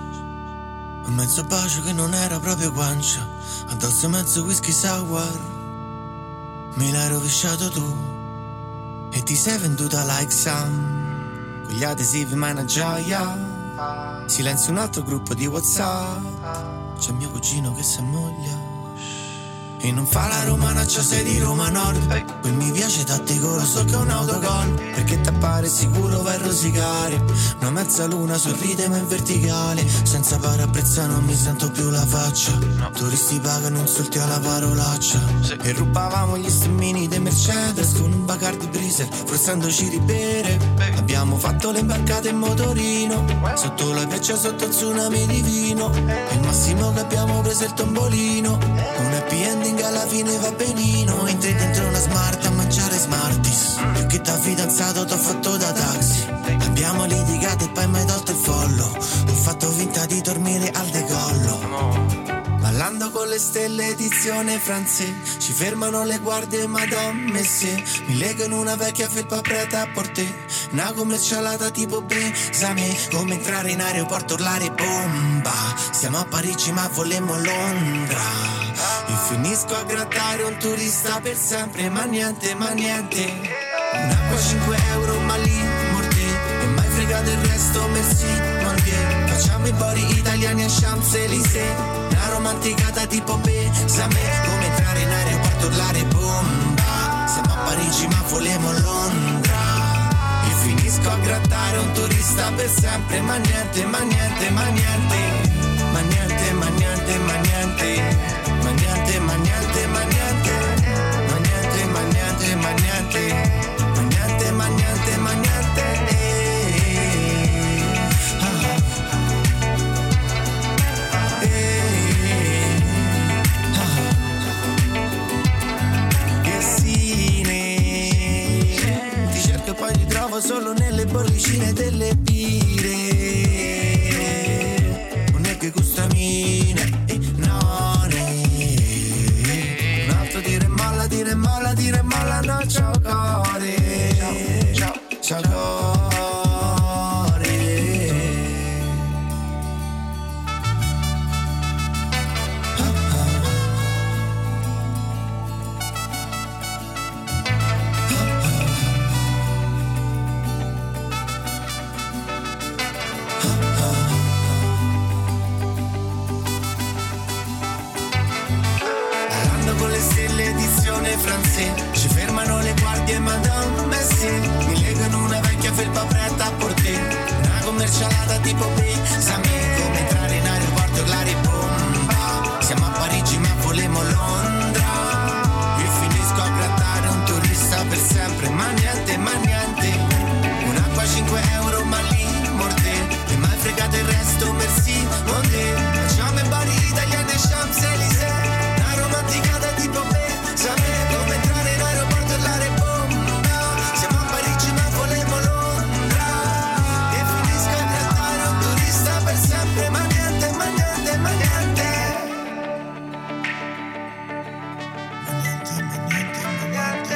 un mezzo bacio che non era proprio guancia, addosso mezzo whisky sour, me l'hai rovesciato tu e ti sei venduta like Sam. Gli adesivi ma è una gioia, silenzio un altro gruppo di WhatsApp, c'è mio cugino che si ammoglia e non fa la romanaccia, sei di Roma Nord. Quel mi piace tattico, lo so che è un autogol, perché t'appare sicuro vai a rosicare. Una mezza luna sorride ma in verticale, senza parabrezza non mi sento più la faccia. Turisti pagano insulti alla parolaccia, e rubavamo gli stemmini dei Mercedes con un Bacardi Breezer, forzandoci di bere. Abbiamo fatto le imbarcate in motorino, sotto la pioggia, sotto il tsunami di vino, e il massimo che abbiamo preso è il tombolino. Un happy ending alla fine va benino. Entri dentro una smart a mangiare Smarties, più che da fidanzato t'ho fatto da taxi. Abbiamo litigato e poi mi hai tolto il follo, ho fatto finta di dormire al decollo. Ballando con le stelle edizione francese, ci fermano le guardie Madame Messier, mi legano una vecchia felpa preta a portè, una commercialata tipo Besame, come entrare in aeroporto urlare bomba. Siamo a Parigi ma volemmo Londra, e finisco a grattare un turista per sempre, ma niente, ma niente. Un'acqua cinque euro ma lì fregato il resto, merci, mon Dieu. Facciamo i bori italiani a Champs-Élysées, una romanticata tipo Besame, come entrare in aeroporto, urlare bomba. Siamo a Parigi ma volemo Londra. Io finisco a grattare un turista per sempre, ma niente, ma niente, ma niente, ma niente, ma niente, ma niente, ma niente, ma niente, ma niente, ma niente, ma niente, ma niente, ma niente, ma niente, ma niente. Eh, ah, eh, ah. Che sine, ti cerco e poi ti trovo solo nelle bollicine delle bire. Non è che gustamine, eh, no, ne. Un altro dire molla, dire molla, dire molla, no, ciao core. Ciao, ciao, ciao core. Con le stelle edizione francese, ci fermano le guardie Madame Messier, mi legano una vecchia felpa preta a porter, una commercialata tipo Besame, come entrare in aeroporto e urlare bomba. Siamo a Parigi ma volemo Londra. Io finisco a grattare un turista per sempre, ma niente, ma niente. Un'acqua cinque euro ma lì morte, e mai fregato il resto, merci, mon Dieu. Facciamo i bari italiani a Champs-Élysées, romanticata tipo Besame, come entrare in aeroporto e urlare bomba. Siamo a Parigi ma volemo Londra. E finisco a grattare un turista per sempre, ma niente, ma niente, ma niente. Ma niente, ma niente, ma niente.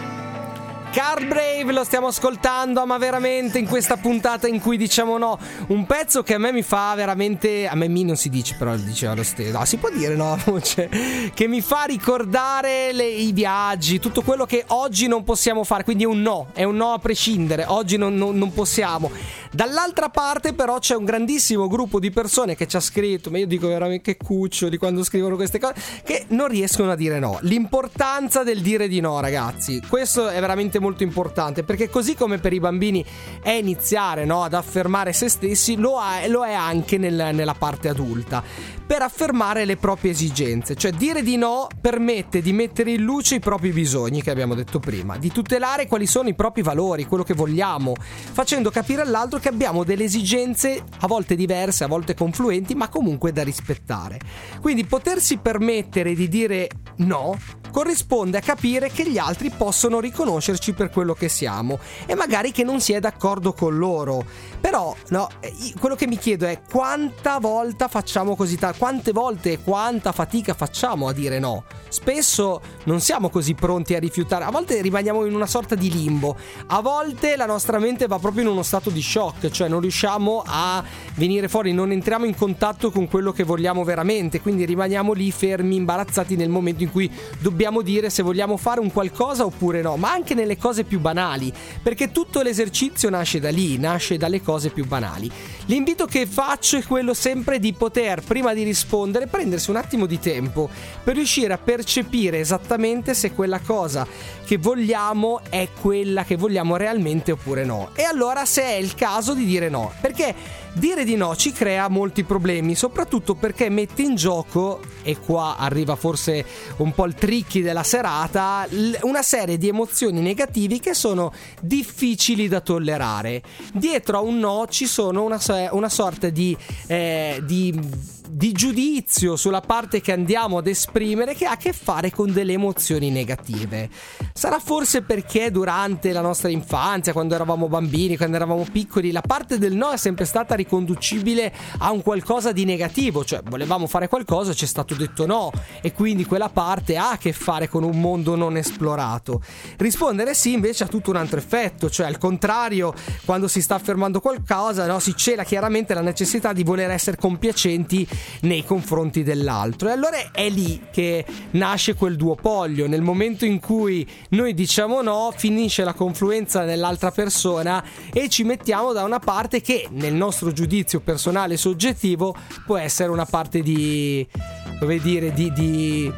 Carl Brave lo stiamo ascoltando, ma veramente in questa puntata in cui diciamo no, un pezzo che a me mi fa veramente, a me mi non si dice però lo diceva lo stesso, no si può dire no voce, che mi fa ricordare le, i viaggi, tutto quello che oggi non possiamo fare, quindi è un no, è un no a prescindere, oggi non, non, non possiamo. Dall'altra parte però c'è un grandissimo gruppo di persone che ci ha scritto, ma io dico veramente che cuccio di quando scrivono queste cose, che non riescono a dire no. L'importanza del dire di no, ragazzi, questo è veramente molto importante, perché così come per i bambini è iniziare, no, ad affermare se stessi, lo, ha, lo è anche nel, nella parte adulta, per affermare le proprie esigenze. Cioè dire di no permette di mettere in luce i propri bisogni, che abbiamo detto prima, di tutelare quali sono i propri valori, quello che vogliamo, facendo capire all'altro che abbiamo delle esigenze a volte diverse, a volte confluenti, ma comunque da rispettare. Quindi potersi permettere di dire no corrisponde a capire che gli altri possono riconoscerci per quello che siamo e magari che non si è d'accordo con loro. Però no, quello che mi chiedo è quanta volta facciamo così tanto, quante volte e quanta fatica facciamo a dire no. Spesso non siamo così pronti a rifiutare, a volte rimaniamo in una sorta di limbo, a volte la nostra mente va proprio in uno stato di shock, cioè non riusciamo a venire fuori, non entriamo in contatto con quello che vogliamo veramente, quindi rimaniamo lì fermi, imbarazzati nel momento in cui dobbiamo dire se vogliamo fare un qualcosa oppure no, ma anche nelle cose più banali, perché tutto l'esercizio nasce da lì, nasce dalle cose più banali. L'invito che faccio è quello sempre di poter, prima di rispondere, prendersi un attimo di tempo per riuscire a percepire esattamente se quella cosa che vogliamo è quella che vogliamo realmente oppure no, e allora se è il caso di dire no, perché dire di no ci crea molti problemi, soprattutto perché mette in gioco, e qua arriva forse un po' il tricky della serata, una serie di emozioni negativi che sono difficili da tollerare. Dietro a un no ci sono una, una sorta di, eh, di di giudizio sulla parte che andiamo ad esprimere, che ha a che fare con delle emozioni negative. Sarà forse perché durante la nostra infanzia, quando eravamo bambini, quando eravamo piccoli, la parte del no è sempre stata riconducibile a un qualcosa di negativo, cioè volevamo fare qualcosa, ci è stato detto no, e quindi quella parte ha a che fare con un mondo non esplorato. Rispondere sì invece ha tutto un altro effetto, cioè al contrario, quando si sta affermando qualcosa, no, si cela chiaramente la necessità di voler essere compiacenti nei confronti dell'altro. E allora è lì che nasce quel duopolio. Nel momento in cui noi diciamo no, finisce la confluenza nell'altra persona e ci mettiamo da una parte che nel nostro giudizio personale soggettivo può essere una parte di, come dire, di, di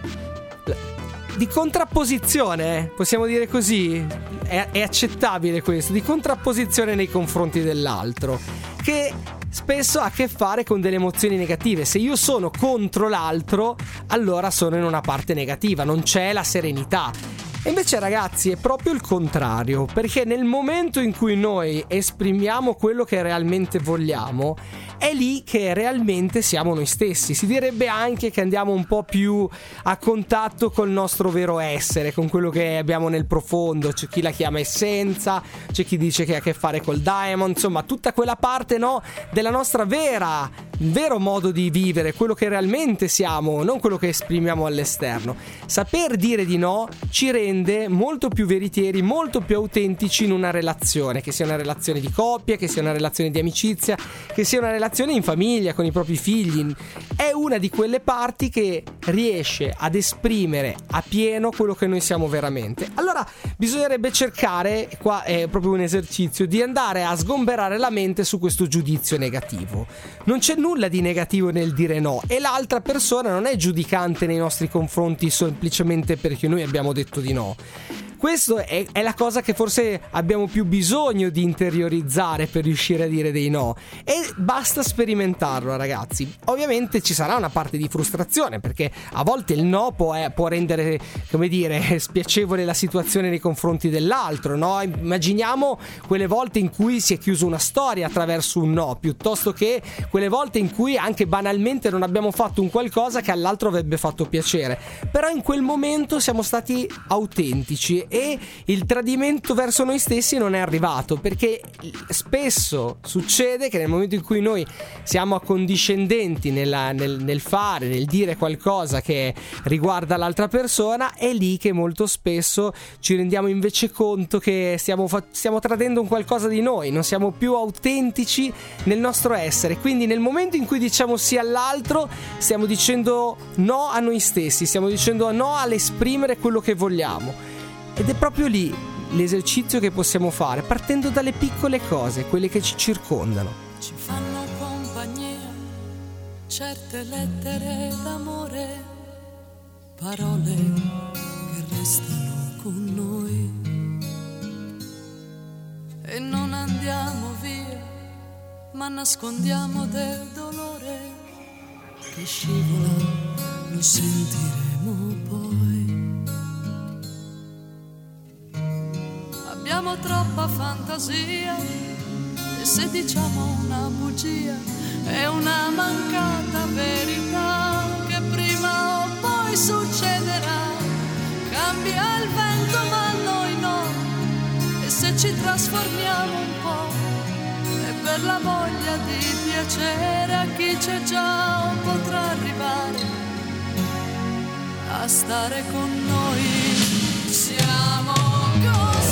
di contrapposizione, eh? Possiamo dire così? È, è accettabile questo, di contrapposizione nei confronti dell'altro, che spesso ha a che fare con delle emozioni negative. Se io sono contro l'altro, allora sono in una parte negativa, non c'è la serenità. E invece, ragazzi, è proprio il contrario, perché nel momento in cui noi esprimiamo quello che realmente vogliamo, è lì che realmente siamo noi stessi. Si direbbe anche che andiamo un po' più a contatto col nostro vero essere, con quello che abbiamo nel profondo. C'è chi la chiama essenza, c'è chi dice che ha a che fare col diamond, insomma tutta quella parte, no, della nostra vera, vero modo di vivere, quello che realmente siamo, non quello che esprimiamo all'esterno. Saper dire di no ci rende molto più veritieri, molto più autentici in una relazione, che sia una relazione di coppia, che sia una relazione di amicizia, che sia una relazione in famiglia con i propri figli. È una di quelle parti che riesce ad esprimere a pieno quello che noi siamo veramente. Allora bisognerebbe cercare, qua è proprio un esercizio, di andare a sgomberare la mente su questo giudizio negativo. Non c'è nulla di negativo nel dire no, e l'altra persona non è giudicante nei nostri confronti semplicemente perché noi abbiamo detto di no. Questo è, è la cosa che forse abbiamo più bisogno di interiorizzare per riuscire a dire dei no, e basta sperimentarlo, ragazzi. Ovviamente ci sarà una parte di frustrazione, perché a volte il no può, eh, può rendere, come dire, spiacevole la situazione nei confronti dell'altro, no? Immaginiamo quelle volte in cui si è chiusa una storia attraverso un no, piuttosto che quelle volte in cui anche banalmente non abbiamo fatto un qualcosa che all'altro avrebbe fatto piacere, però in quel momento siamo stati autentici e il tradimento verso noi stessi non è arrivato, perché spesso succede che nel momento in cui noi siamo accondiscendenti nella, nel, nel fare, nel dire qualcosa che riguarda l'altra persona, è lì che molto spesso ci rendiamo invece conto che stiamo, fa- stiamo tradendo un qualcosa di noi, non siamo più autentici nel nostro essere. Quindi nel momento in cui diciamo sì all'altro, stiamo dicendo no a noi stessi, stiamo dicendo no all'esprimere quello che vogliamo. Ed è proprio lì l'esercizio che possiamo fare, partendo dalle piccole cose, quelle che ci circondano. Ci fanno compagnia certe lettere d'amore, parole che restano con noi. E non andiamo via, ma nascondiamo del dolore che scivola, lo sentiremo poi. Abbiamo troppa fantasia e se diciamo una bugia è una mancata verità che prima o poi succederà. Cambia il vento ma noi no, e se ci trasformiamo un po' è per la voglia di piacere a chi c'è già o potrà arrivare a stare con noi. Siamo così.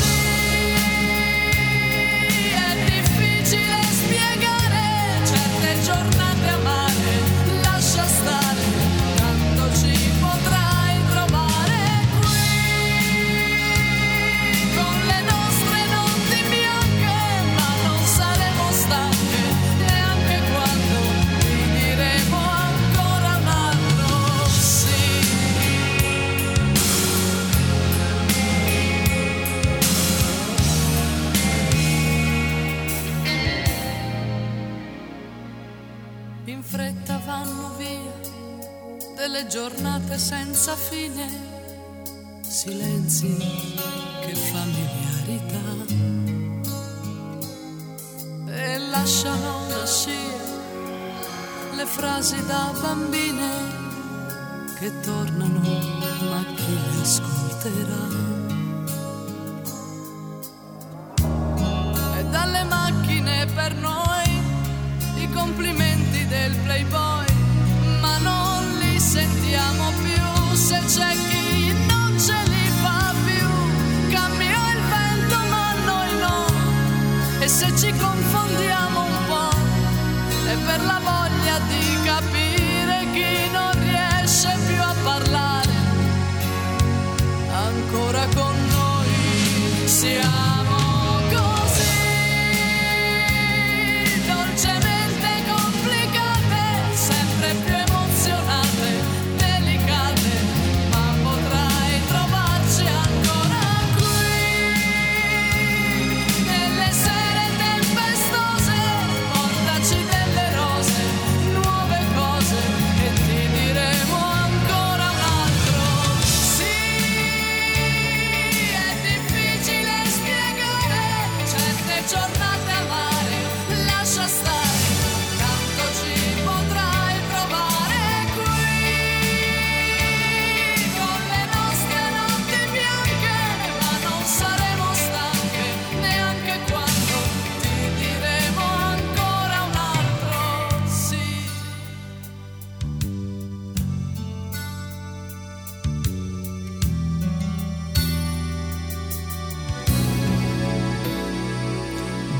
Giornate amare, lascia stare, tanto ci potrai trovare qui, con le nostre notti bianche, ma non saremo stanche, neanche quando ti diremo ancora un altro sì. In fretta vanno via delle giornate senza fine, silenzi che familiarità, e lasciano una scia le frasi da bambine che tornano, ma chi le ascolterà? E dalle macchine per noi i complimenti del playboy, ma non li sentiamo più se c'è chi non ce li fa più. Cambia il vento ma noi no, e se ci confondiamo un po' è per la voglia di capire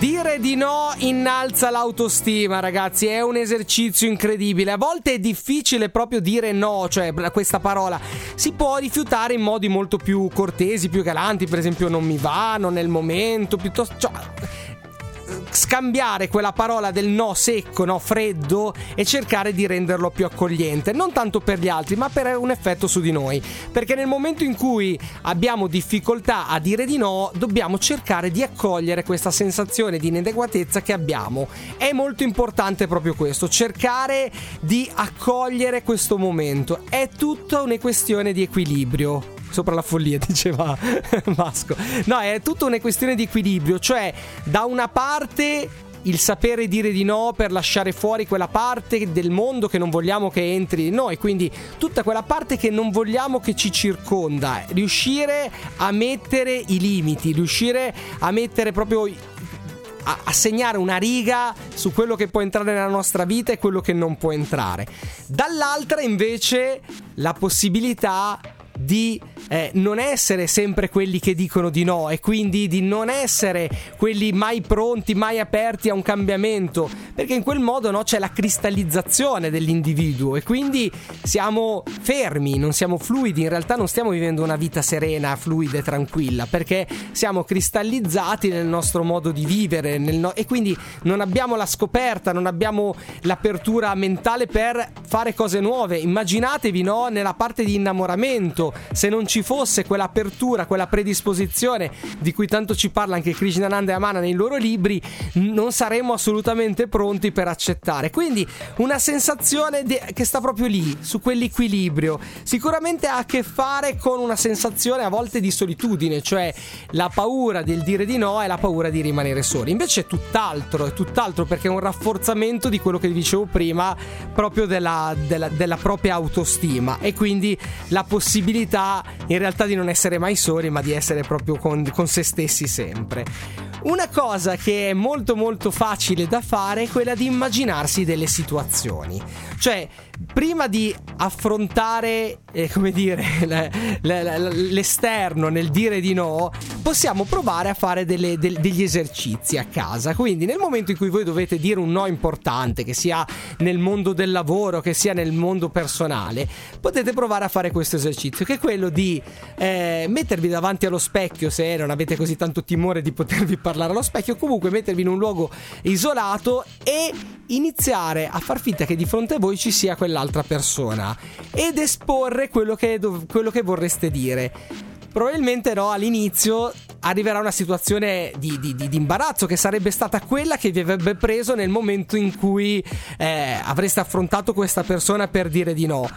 Dire di no innalza l'autostima, ragazzi, è un esercizio incredibile. A volte è difficile proprio dire no, cioè questa parola si può rifiutare in modi molto più cortesi, più galanti, per esempio non mi va, non è il momento, piuttosto, cioè, scambiare quella parola del no secco, no freddo, e cercare di renderlo più accogliente, non tanto per gli altri ma per un effetto su di noi, perché nel momento in cui abbiamo difficoltà a dire di no dobbiamo cercare di accogliere questa sensazione di inadeguatezza che abbiamo. È molto importante proprio questo, cercare di accogliere questo momento. È tutta una questione di equilibrio. Sopra la follia, diceva Vasco. No, è tutta una questione di equilibrio, cioè da una parte il sapere dire di no per lasciare fuori quella parte del mondo che non vogliamo che entri in noi, quindi tutta quella parte che non vogliamo che ci circonda, riuscire a mettere i limiti, riuscire a mettere proprio a, a segnare una riga su quello che può entrare nella nostra vita e quello che non può entrare. Dall'altra invece la possibilità di eh, non essere sempre quelli che dicono di no, e quindi di non essere quelli mai pronti, mai aperti a un cambiamento, perché in quel modo, no, c'è la cristallizzazione dell'individuo e quindi siamo fermi, non siamo fluidi. In realtà non stiamo vivendo una vita serena, fluida e tranquilla, perché siamo cristallizzati nel nostro modo di vivere, nel no- e quindi non abbiamo la scoperta, non abbiamo l'apertura mentale per fare cose nuove. Immaginatevi, no, nella parte di innamoramento, se non ci fosse quell'apertura, quella predisposizione di cui tanto ci parla anche Krishnananda e Amana nei loro libri, non saremmo assolutamente pronti per accettare. Quindi una sensazione di, che sta proprio lì, su quell'equilibrio. Sicuramente ha a che fare con una sensazione a volte di solitudine, cioè la paura del dire di no e la paura di rimanere soli. Invece è tutt'altro, è tutt'altro, perché è un rafforzamento di quello che vi dicevo prima, proprio della, della, della propria autostima, e quindi la possibilità in realtà di non essere mai soli, ma di essere proprio con, con se stessi sempre. Una cosa che è molto molto facile da fare è quella di immaginarsi delle situazioni, cioè prima di affrontare eh, come dire le, le, l'esterno nel dire di no, possiamo provare a fare delle, del, degli esercizi a casa. Quindi nel momento in cui voi dovete dire un no importante, che sia nel mondo del lavoro, che sia nel mondo personale, potete provare a fare questo esercizio, che è quello di eh, mettervi davanti allo specchio, se non avete così tanto timore di potervi parlare allo specchio, comunque mettervi in un luogo isolato e iniziare a far finta che di fronte a voi ci sia quell'altra persona ed esporre quello che, quello che vorreste dire. Probabilmente, no, all'inizio arriverà una situazione di, di, di, di imbarazzo, che sarebbe stata quella che vi avrebbe preso nel momento in cui eh, avreste affrontato questa persona per dire di no.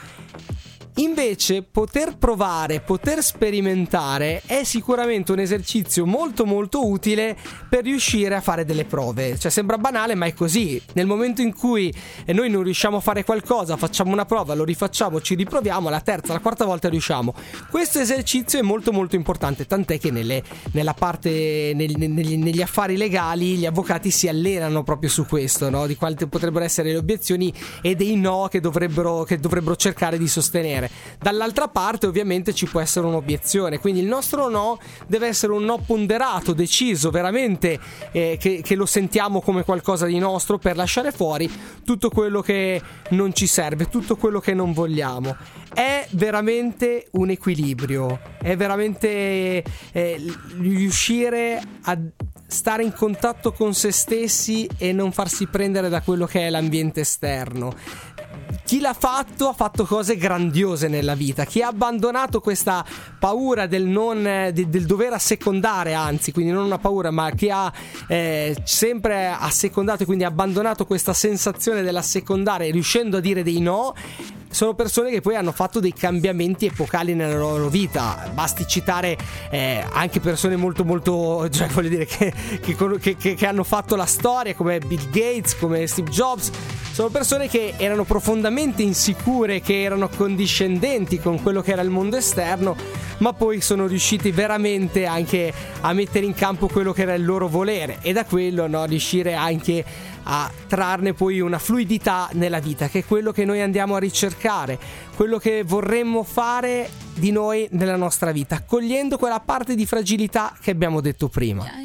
Invece poter provare, poter sperimentare è sicuramente un esercizio molto molto utile per riuscire a fare delle prove. Cioè sembra banale, ma è così. Nel momento in cui noi non riusciamo a fare qualcosa, facciamo una prova, lo rifacciamo, ci riproviamo, la terza, la quarta volta riusciamo. Questo esercizio è molto molto importante, tant'è che nelle, nella parte nel, negli, negli affari legali gli avvocati si allenano proprio su questo, no? Di quali potrebbero essere le obiezioni e dei no che dovrebbero, che dovrebbero cercare di sostenere. Dall'altra parte ovviamente ci può essere un'obiezione, quindi il nostro no deve essere un no ponderato, deciso, veramente eh, che, che lo sentiamo come qualcosa di nostro, per lasciare fuori tutto quello che non ci serve, tutto quello che non vogliamo. È veramente un equilibrio, è veramente eh, riuscire a stare in contatto con se stessi e non farsi prendere da quello che è l'ambiente esterno. Chi l'ha fatto ha fatto cose grandiose nella vita. Chi ha abbandonato questa paura del non de, del dover assecondare, anzi, quindi non una paura, ma chi ha eh, sempre assecondato e quindi abbandonato questa sensazione dell'assecondare, riuscendo a dire dei no, sono persone che poi hanno fatto dei cambiamenti epocali nella loro vita. Basti citare eh, anche persone molto molto, cioè voglio dire che, che, che, che hanno fatto la storia, come Bill Gates, come Steve Jobs. Sono persone che erano profondamente insicure, che erano condiscendenti con quello che era il mondo esterno, ma poi sono riusciti veramente anche a mettere in campo quello che era il loro volere, e da quello, no, riuscire anche a trarne poi una fluidità nella vita, che è quello che noi andiamo a ricercare, quello che vorremmo fare di noi nella nostra vita, accogliendo quella parte di fragilità che abbiamo detto prima.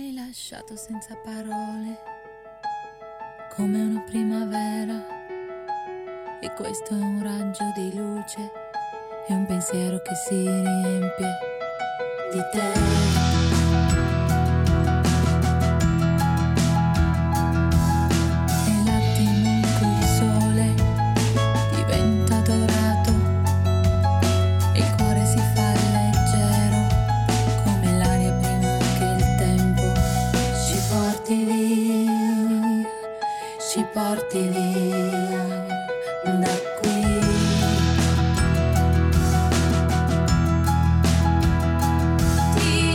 lasciato senza parole, come una primavera, e questo è un raggio di luce, è un pensiero che si riempie di te. Porti via da qui. Ti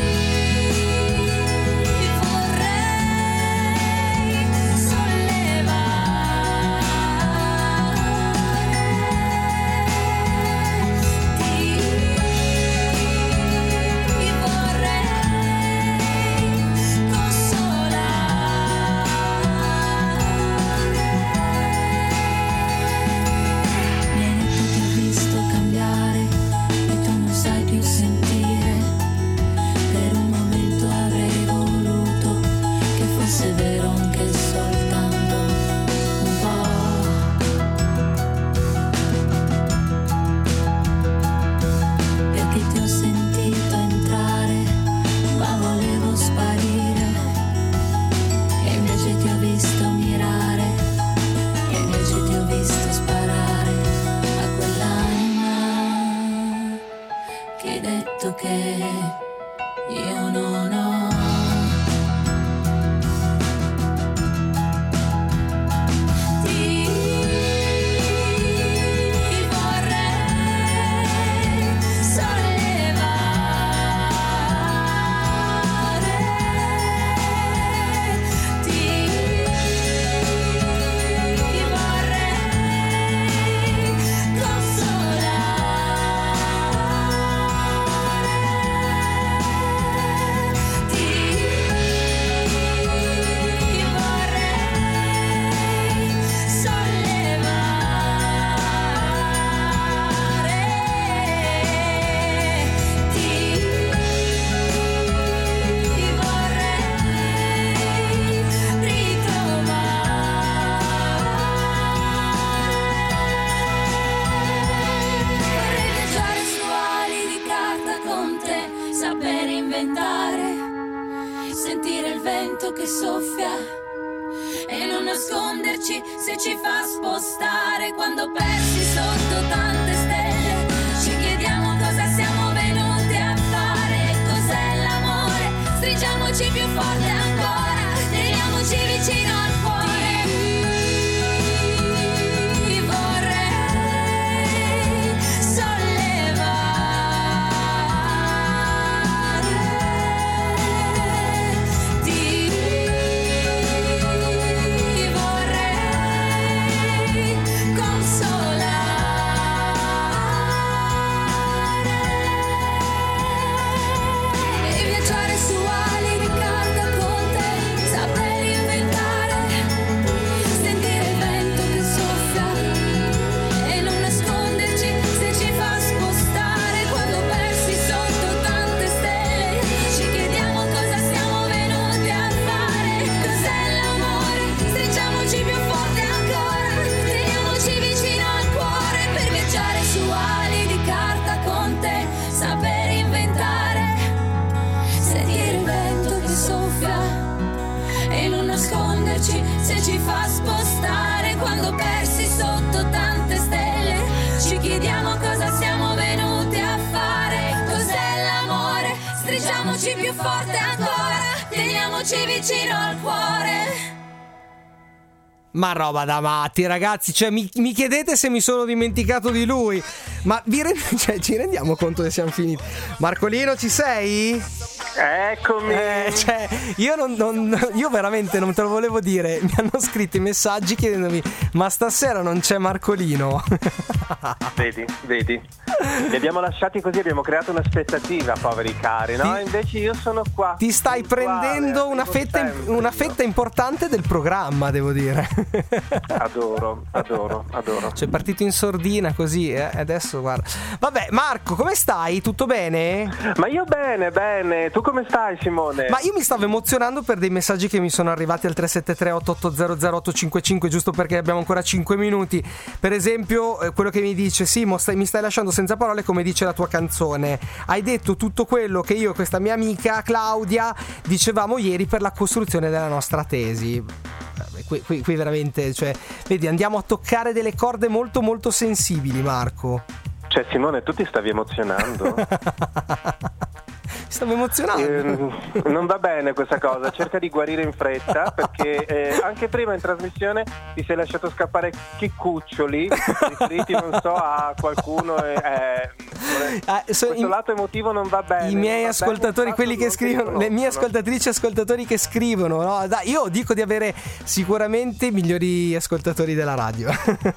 vorrei sollevare, ti vorrei se vero anche soltanto un po', perché ti ho sentito entrare ma volevo sparire, e invece ti ho visto mirare, e invece ti ho visto sparare a quell'anima che hai detto che io non ho. Che soffia e non nasconderci se ci fa spostare, quando persi sotto tante stelle ci chiediamo cosa siamo venuti a fare, cos'è l'amore, stringiamoci più forte ancora, teniamoci vicino al cuore. Ti vorrei sollevare, ti se ci fa spostare, quando persi sotto tante stelle ci chiediamo cosa siamo venuti a fare, cos'è l'amore, stringiamoci più forte ancora, teniamoci vicino al cuore. Ma roba da matti, ragazzi, cioè mi, mi chiedete se mi sono dimenticato di lui, ma vi rend- cioè, ci rendiamo conto che siamo finiti? Marcolino, ci sei? Eccomi. Eh, cioè, io non, non io veramente non te lo volevo dire. Mi hanno scritto i messaggi chiedendomi: ma stasera non c'è Marcolino? Vedi, vedi. Li abbiamo lasciati così, abbiamo creato un'aspettativa, poveri cari, no? Ti, Invece io sono qua. Ti stai prendendo una fetta, una fetta importante del programma, devo dire. Adoro, adoro, adoro. Cioè, partito in sordina così, eh? Adesso guarda. Vabbè, Marco, come stai? Tutto bene? Ma io bene, bene. Tu Tu come stai, Simone? Ma io mi stavo emozionando per dei messaggi che mi sono arrivati al tre sette tre otto otto zero zero otto cinque cinque, giusto perché abbiamo ancora cinque minuti. Per esempio, eh, quello che mi dice: Simo, stai, mi stai lasciando senza parole, come dice la tua canzone. Hai detto tutto quello che io e questa mia amica Claudia dicevamo ieri per la costruzione della nostra tesi. Qui, qui, qui veramente, cioè, vedi, andiamo a toccare delle corde molto molto sensibili, Marco. Cioè, Simone, tu ti stavi emozionando? Mi stavo emozionando. Eh, non va bene questa cosa, cerca di guarire in fretta, perché eh, anche prima in trasmissione ti sei lasciato scappare chiccuccioli riferiti, non so, a qualcuno. Eh, eh, ah, so, questo in, lato emotivo non va bene. I miei ascoltatori, bene, quelli che scrivono, le mie ascoltatrici e ascoltatori che scrivono, no? Dai, io dico di avere sicuramente i migliori ascoltatori della radio.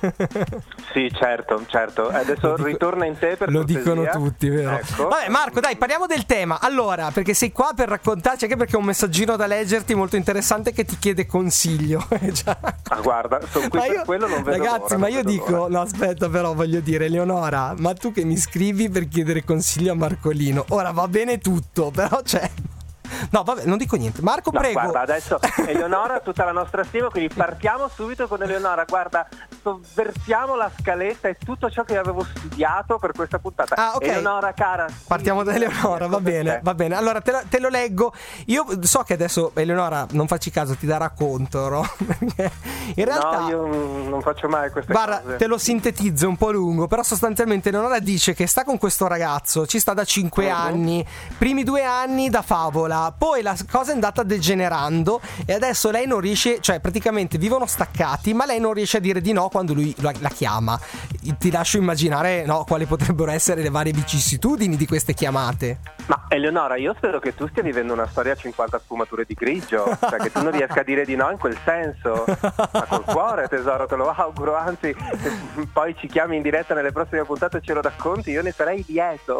Sì, certo, certo. Adesso dico, ritorna in te per lo cortesia. Dicono tutti, vero? Ecco. Vabbè, Marco, dai, parliamo del tema. Allora, perché sei qua per raccontarci, anche perché ho un messaggino da leggerti molto interessante che ti chiede consiglio. Ah, guarda, sono qui ma per io, quello, non vedo ragazzi, l'ora, ma non io dico, l'ora. no, aspetta, però voglio dire, Eleonora, ma tu che mi scrivi per chiedere consiglio a Marcolino, ora va bene tutto, però c'è... No, vabbè, non dico niente. Marco, no, prego. Guarda, adesso Eleonora, tutta la nostra stima, quindi partiamo subito con Eleonora. Guarda, sovversiamo la scaletta e tutto ciò che avevo studiato per questa puntata. Ah, ok. Eleonora, cara. Partiamo da Eleonora, va bene, va bene. Allora te, la, te lo leggo. Io so che adesso Eleonora, non facci caso, ti darà conto, no? Perché in realtà no, io non faccio mai queste guarda, cose. Te lo sintetizzo un po' lungo, però sostanzialmente Eleonora dice che sta con questo ragazzo, ci sta da cinque uh-huh. anni, primi due anni da favola. Poi la cosa è andata degenerando e adesso lei non riesce, cioè praticamente vivono staccati, ma lei non riesce a dire di no quando lui la, la chiama. Ti lascio immaginare, no, quali potrebbero essere le varie vicissitudini di queste chiamate. Ma Eleonora, io spero che tu stia vivendo una storia a cinquanta sfumature di grigio, cioè che tu non riesca a dire di no in quel senso, ma col cuore, tesoro, te lo auguro, anzi se poi ci chiami in diretta nelle prossime puntate e ce lo racconti, io ne sarei lieto.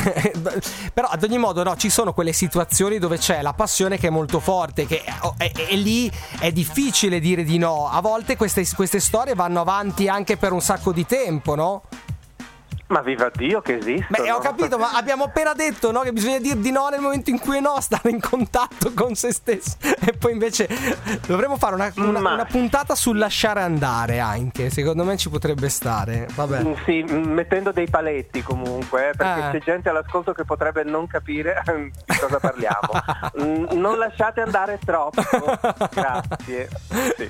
Però ad ogni modo, no, ci sono quelle situazioni dove c'è la passione che è molto forte, che e, e, e lì è difficile dire di no. A volte queste, queste storie vanno avanti anche per un sacco di tempo, no? Ma viva Dio che esistono. Beh, ho capito, ma abbiamo appena detto, no, che bisogna dire di no nel momento in cui è no, stare in contatto con se stesso. E poi invece dovremmo fare una, una, ma... una puntata sul lasciare andare anche. Secondo me ci potrebbe stare. Vabbè. Sì, mettendo dei paletti comunque, eh, perché eh. c'è gente all'ascolto che potrebbe non capire di cosa parliamo. Non lasciate andare troppo. Grazie. Sì.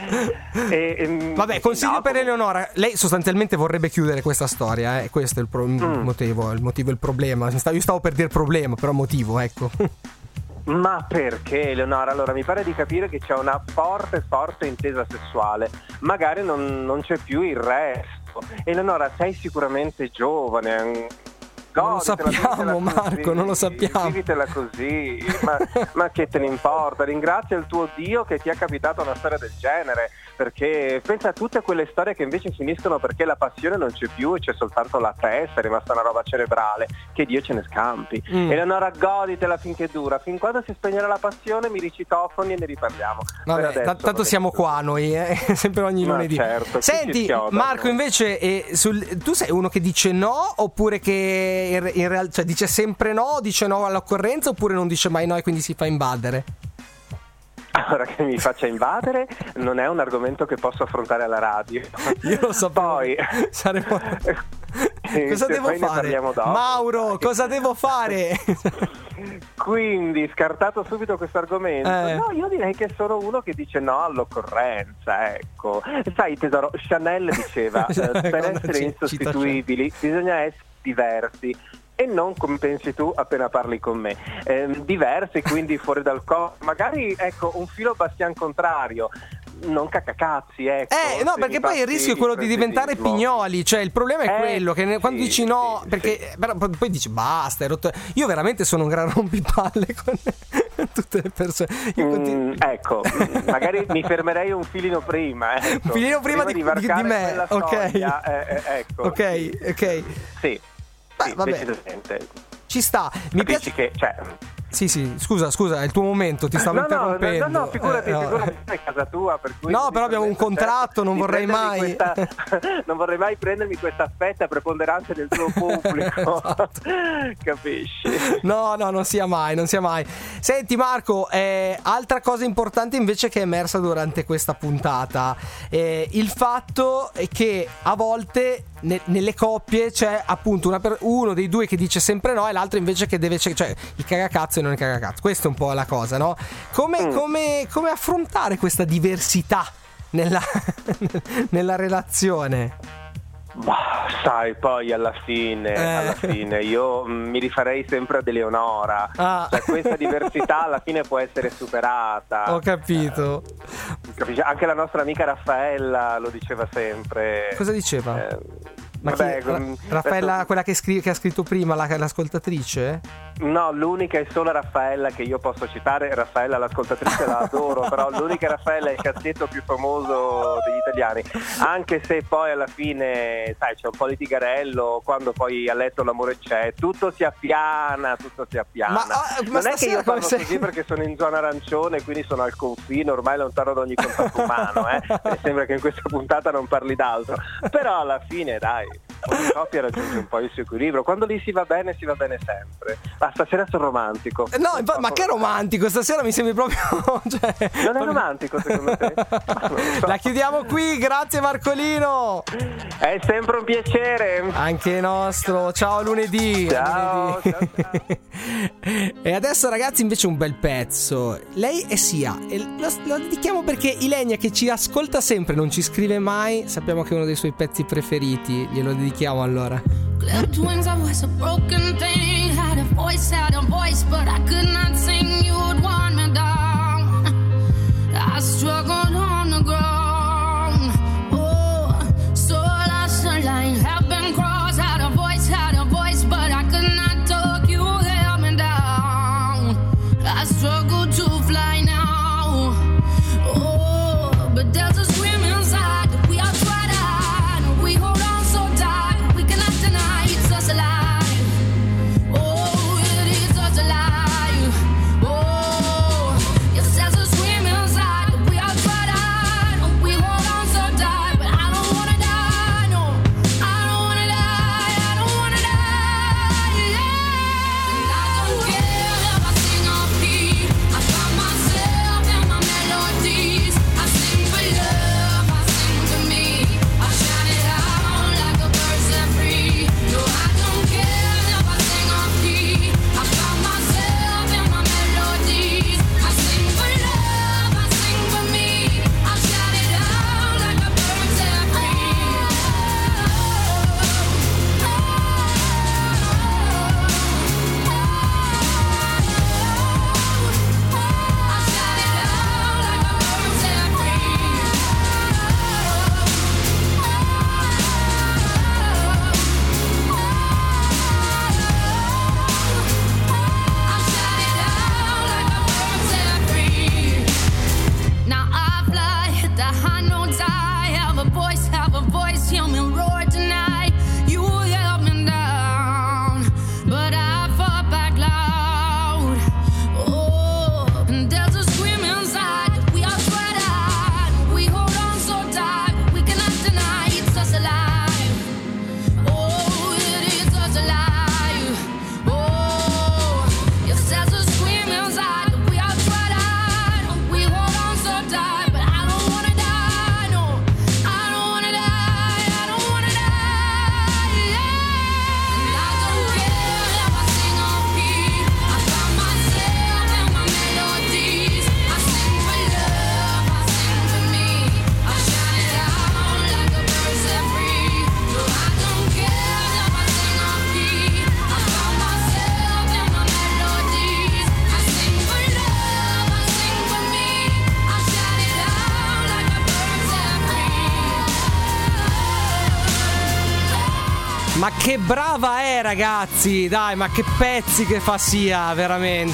E, e, Vabbè, consiglio no, per come... Eleonora. Lei sostanzialmente vorrebbe chiudere questa storia, eh. Questo è il, pro- mm. il motivo, il motivo, il problema. Io stavo per dire problema, però motivo, ecco. Ma perché, Eleonora? Allora mi pare di capire che c'è una forte, forte intesa sessuale. Magari non, non c'è più il resto. Eleonora, sei sicuramente giovane. Non lo sappiamo, Marco, non lo sappiamo. Vivitela così, ma, ma che te ne importa? Ringrazia il tuo Dio che ti è capitata una storia del genere, perché pensa a tutte quelle storie che invece finiscono perché la passione non c'è più e c'è soltanto la testa, è rimasta una roba cerebrale, che Dio ce ne scampi. Mm. Eleonora, goditela finché dura, fin quando si spegnerà la passione mi ricitofono e ne riparliamo. Vabbè, t- tanto siamo qua noi, eh? Sempre ogni lunedì. Certo, senti, Marco, invece eh, sul, tu sei uno che dice no, oppure che in, in realtà, cioè, dice sempre no, dice no all'occorrenza, oppure non dice mai no e quindi si fa invadere? Allora, che mi faccia invadere non è un argomento che posso affrontare alla radio. Io lo so. Poi saremo... cosa devo fare? Mauro, cosa devo fare? Quindi, scartato subito questo argomento, eh. no, io direi che sono uno che dice no all'occorrenza, ecco. Sai, tesoro, Chanel diceva eh, per essere insostituibili bisogna essere diversi. E non come pensi tu appena parli con me, eh, diversi, quindi fuori dal corpo, magari ecco un filo bastian contrario, non cacacazzi, ecco. Eh no, perché poi il rischio è quello di diventare pignoli, cioè il problema è eh, quello che ne, quando sì, dici no, sì, perché sì. Però, poi dici basta, è rotto. Io veramente sono un gran rompipalle con tutte le persone. Io mm, ecco, magari mi fermerei un filino prima, ecco. Un filino prima, prima di, di, di me, ok. Soglia, eh, eh, ecco. Ok, ok. Sì. Beh, sì, vabbè. decisamente. Ci sta. Mi Capisci piace che, cioè, Sì, sì, scusa, scusa, è il tuo momento, ti stavo no, interrompendo. No, no, no, figurati, eh, no. figurati, è casa tua, per cui... No, però abbiamo un contratto, non vorrei mai... Questa, non vorrei mai prendermi questa affetta preponderante del tuo pubblico. Esatto. Capisci? No, no, non sia mai, non sia mai. Senti Marco, eh, altra cosa importante invece che è emersa durante questa puntata, eh, il fatto è che a volte ne, nelle coppie c'è appunto una per, uno dei due che dice sempre no e l'altro invece che deve, cioè il cagacazzo e non il cagacazzo. Questa è un po' la cosa, no? Come, mm. come, come affrontare questa diversità nella, nella relazione? Bah, sai, poi alla fine, eh. alla fine io mh, mi rifarei sempre ad Eleonora. Ah. Cioè, questa diversità alla fine può essere superata. Ho capito. Eh, capisci? Anche la nostra amica Raffaella lo diceva sempre. Cosa diceva? Eh, Ma vabbè, chi, Ra- Raffaella, adesso... quella che, scri- che ha scritto prima, la, l'ascoltatrice? No, l'unica è solo Raffaella che io posso citare. Raffaella l'ascoltatrice la adoro, però l'unica Raffaella è il cazzetto più famoso degli italiani. Anche se poi alla fine, sai, c'è un po' litigarello, quando poi a letto l'amore c'è, tutto si appiana, tutto si appiana. Ma, uh, ma non è che io parlo sei... così perché sono in zona arancione, quindi sono al confine, ormai lontano da ogni contatto umano, eh? E sembra che in questa puntata non parli d'altro. Però alla fine, dai, ogni coppia raggiunge un po' il suo equilibrio. Quando lì si va bene, si va bene sempre. Ah, stasera sono romantico. No, ma che romantico, stasera mi sembri proprio... Cioè, non è romantico secondo te? So. La chiudiamo qui, grazie Marcolino. È sempre un piacere. Anche nostro, ciao lunedì. Ciao, lunedì. ciao, ciao. E adesso ragazzi invece un bel pezzo. Lei è Sia e lo, lo dedichiamo perché Ilenia, che ci ascolta sempre, non ci scrive mai, sappiamo che è uno dei suoi pezzi preferiti. Glielo dedichiamo allora. Clipped wings, I was a broken thing. Had a voice, had a voice, but I could not sing. You would want me down. I struggled on the ground. Oh, so lost the line. Have been crossed. Had a voice, had a voice, but I could not talk. You held me down. I struggle to fly now. Oh, but there's a scream inside. We are tried out. We hold on so tight. It's us alive. Oh, it is us alive. Oh, yes, there's a scream inside. We are tried out. We hold on so tight, but I don't wanna die. No, I don't wanna die. I don't wanna die. Yeah. And I don't care if I sing off key. I find myself in my melodies. I sing for love. I sing for me. I shout it out like a bird set free. No, I don't care if I sing off key. I found myself in my melodies. I sing for love, I sing for me. I shout it out like a bird set free. Oh, oh, oh, I shout it out like a bird set free. Now I fly, hit the high notes. I have a voice, have a voice. Hear me roar tonight. You held me down, but I fought back loud. Oh, and there's a scream inside. We are spread out. We hold on so tight. We cannot deny it's us alive. Oh, it is us alive. Oh, yes, there's a scream inside. We are tried out. We hold on so tight, but I don't wanna die. No, I don't wanna die. I don't wanna die. Yeah. And I don't care if I sing off key. I found myself in my melodies. I sing for love. I sing for me. I shout it out like a bird set free. No, I don't care if I sing off key. I found myself in my melodies. I sing for love. I sing for me. I shout it out like a bird set free. Ma che brava è ragazzi, dai, ma che pezzi che fa Sia,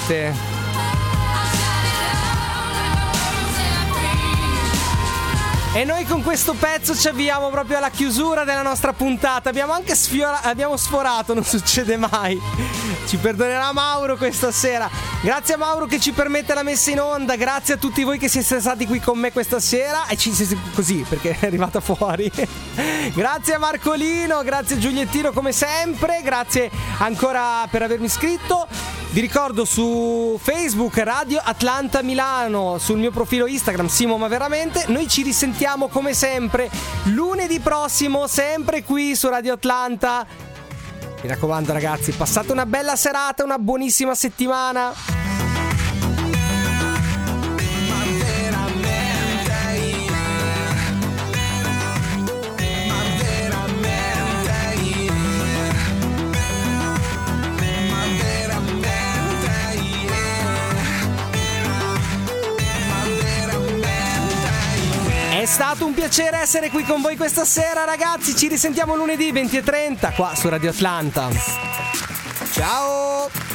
veramente. E noi con questo pezzo ci avviamo proprio alla chiusura della nostra puntata. Abbiamo anche sfiora- abbiamo sforato, non succede mai. Ci perdonerà Mauro questa sera. Grazie a Mauro che ci permette la messa in onda. Grazie a tutti voi che siete stati qui con me questa sera. E ci siete così perché è arrivata fuori. Grazie a Marcolino, grazie a Giuliettino come sempre. Grazie ancora per avermi iscritto. Vi ricordo su Facebook Radio Atlanta Milano, sul mio profilo Instagram Simo ma veramente. Noi ci risentiamo come sempre lunedì prossimo, sempre qui su Radio Atlanta. Mi raccomando ragazzi, passate una bella serata, una buonissima settimana. È stato un piacere essere qui con voi questa sera ragazzi, ci risentiamo lunedì venti e trenta qua su Radio Atlanta. Ciao!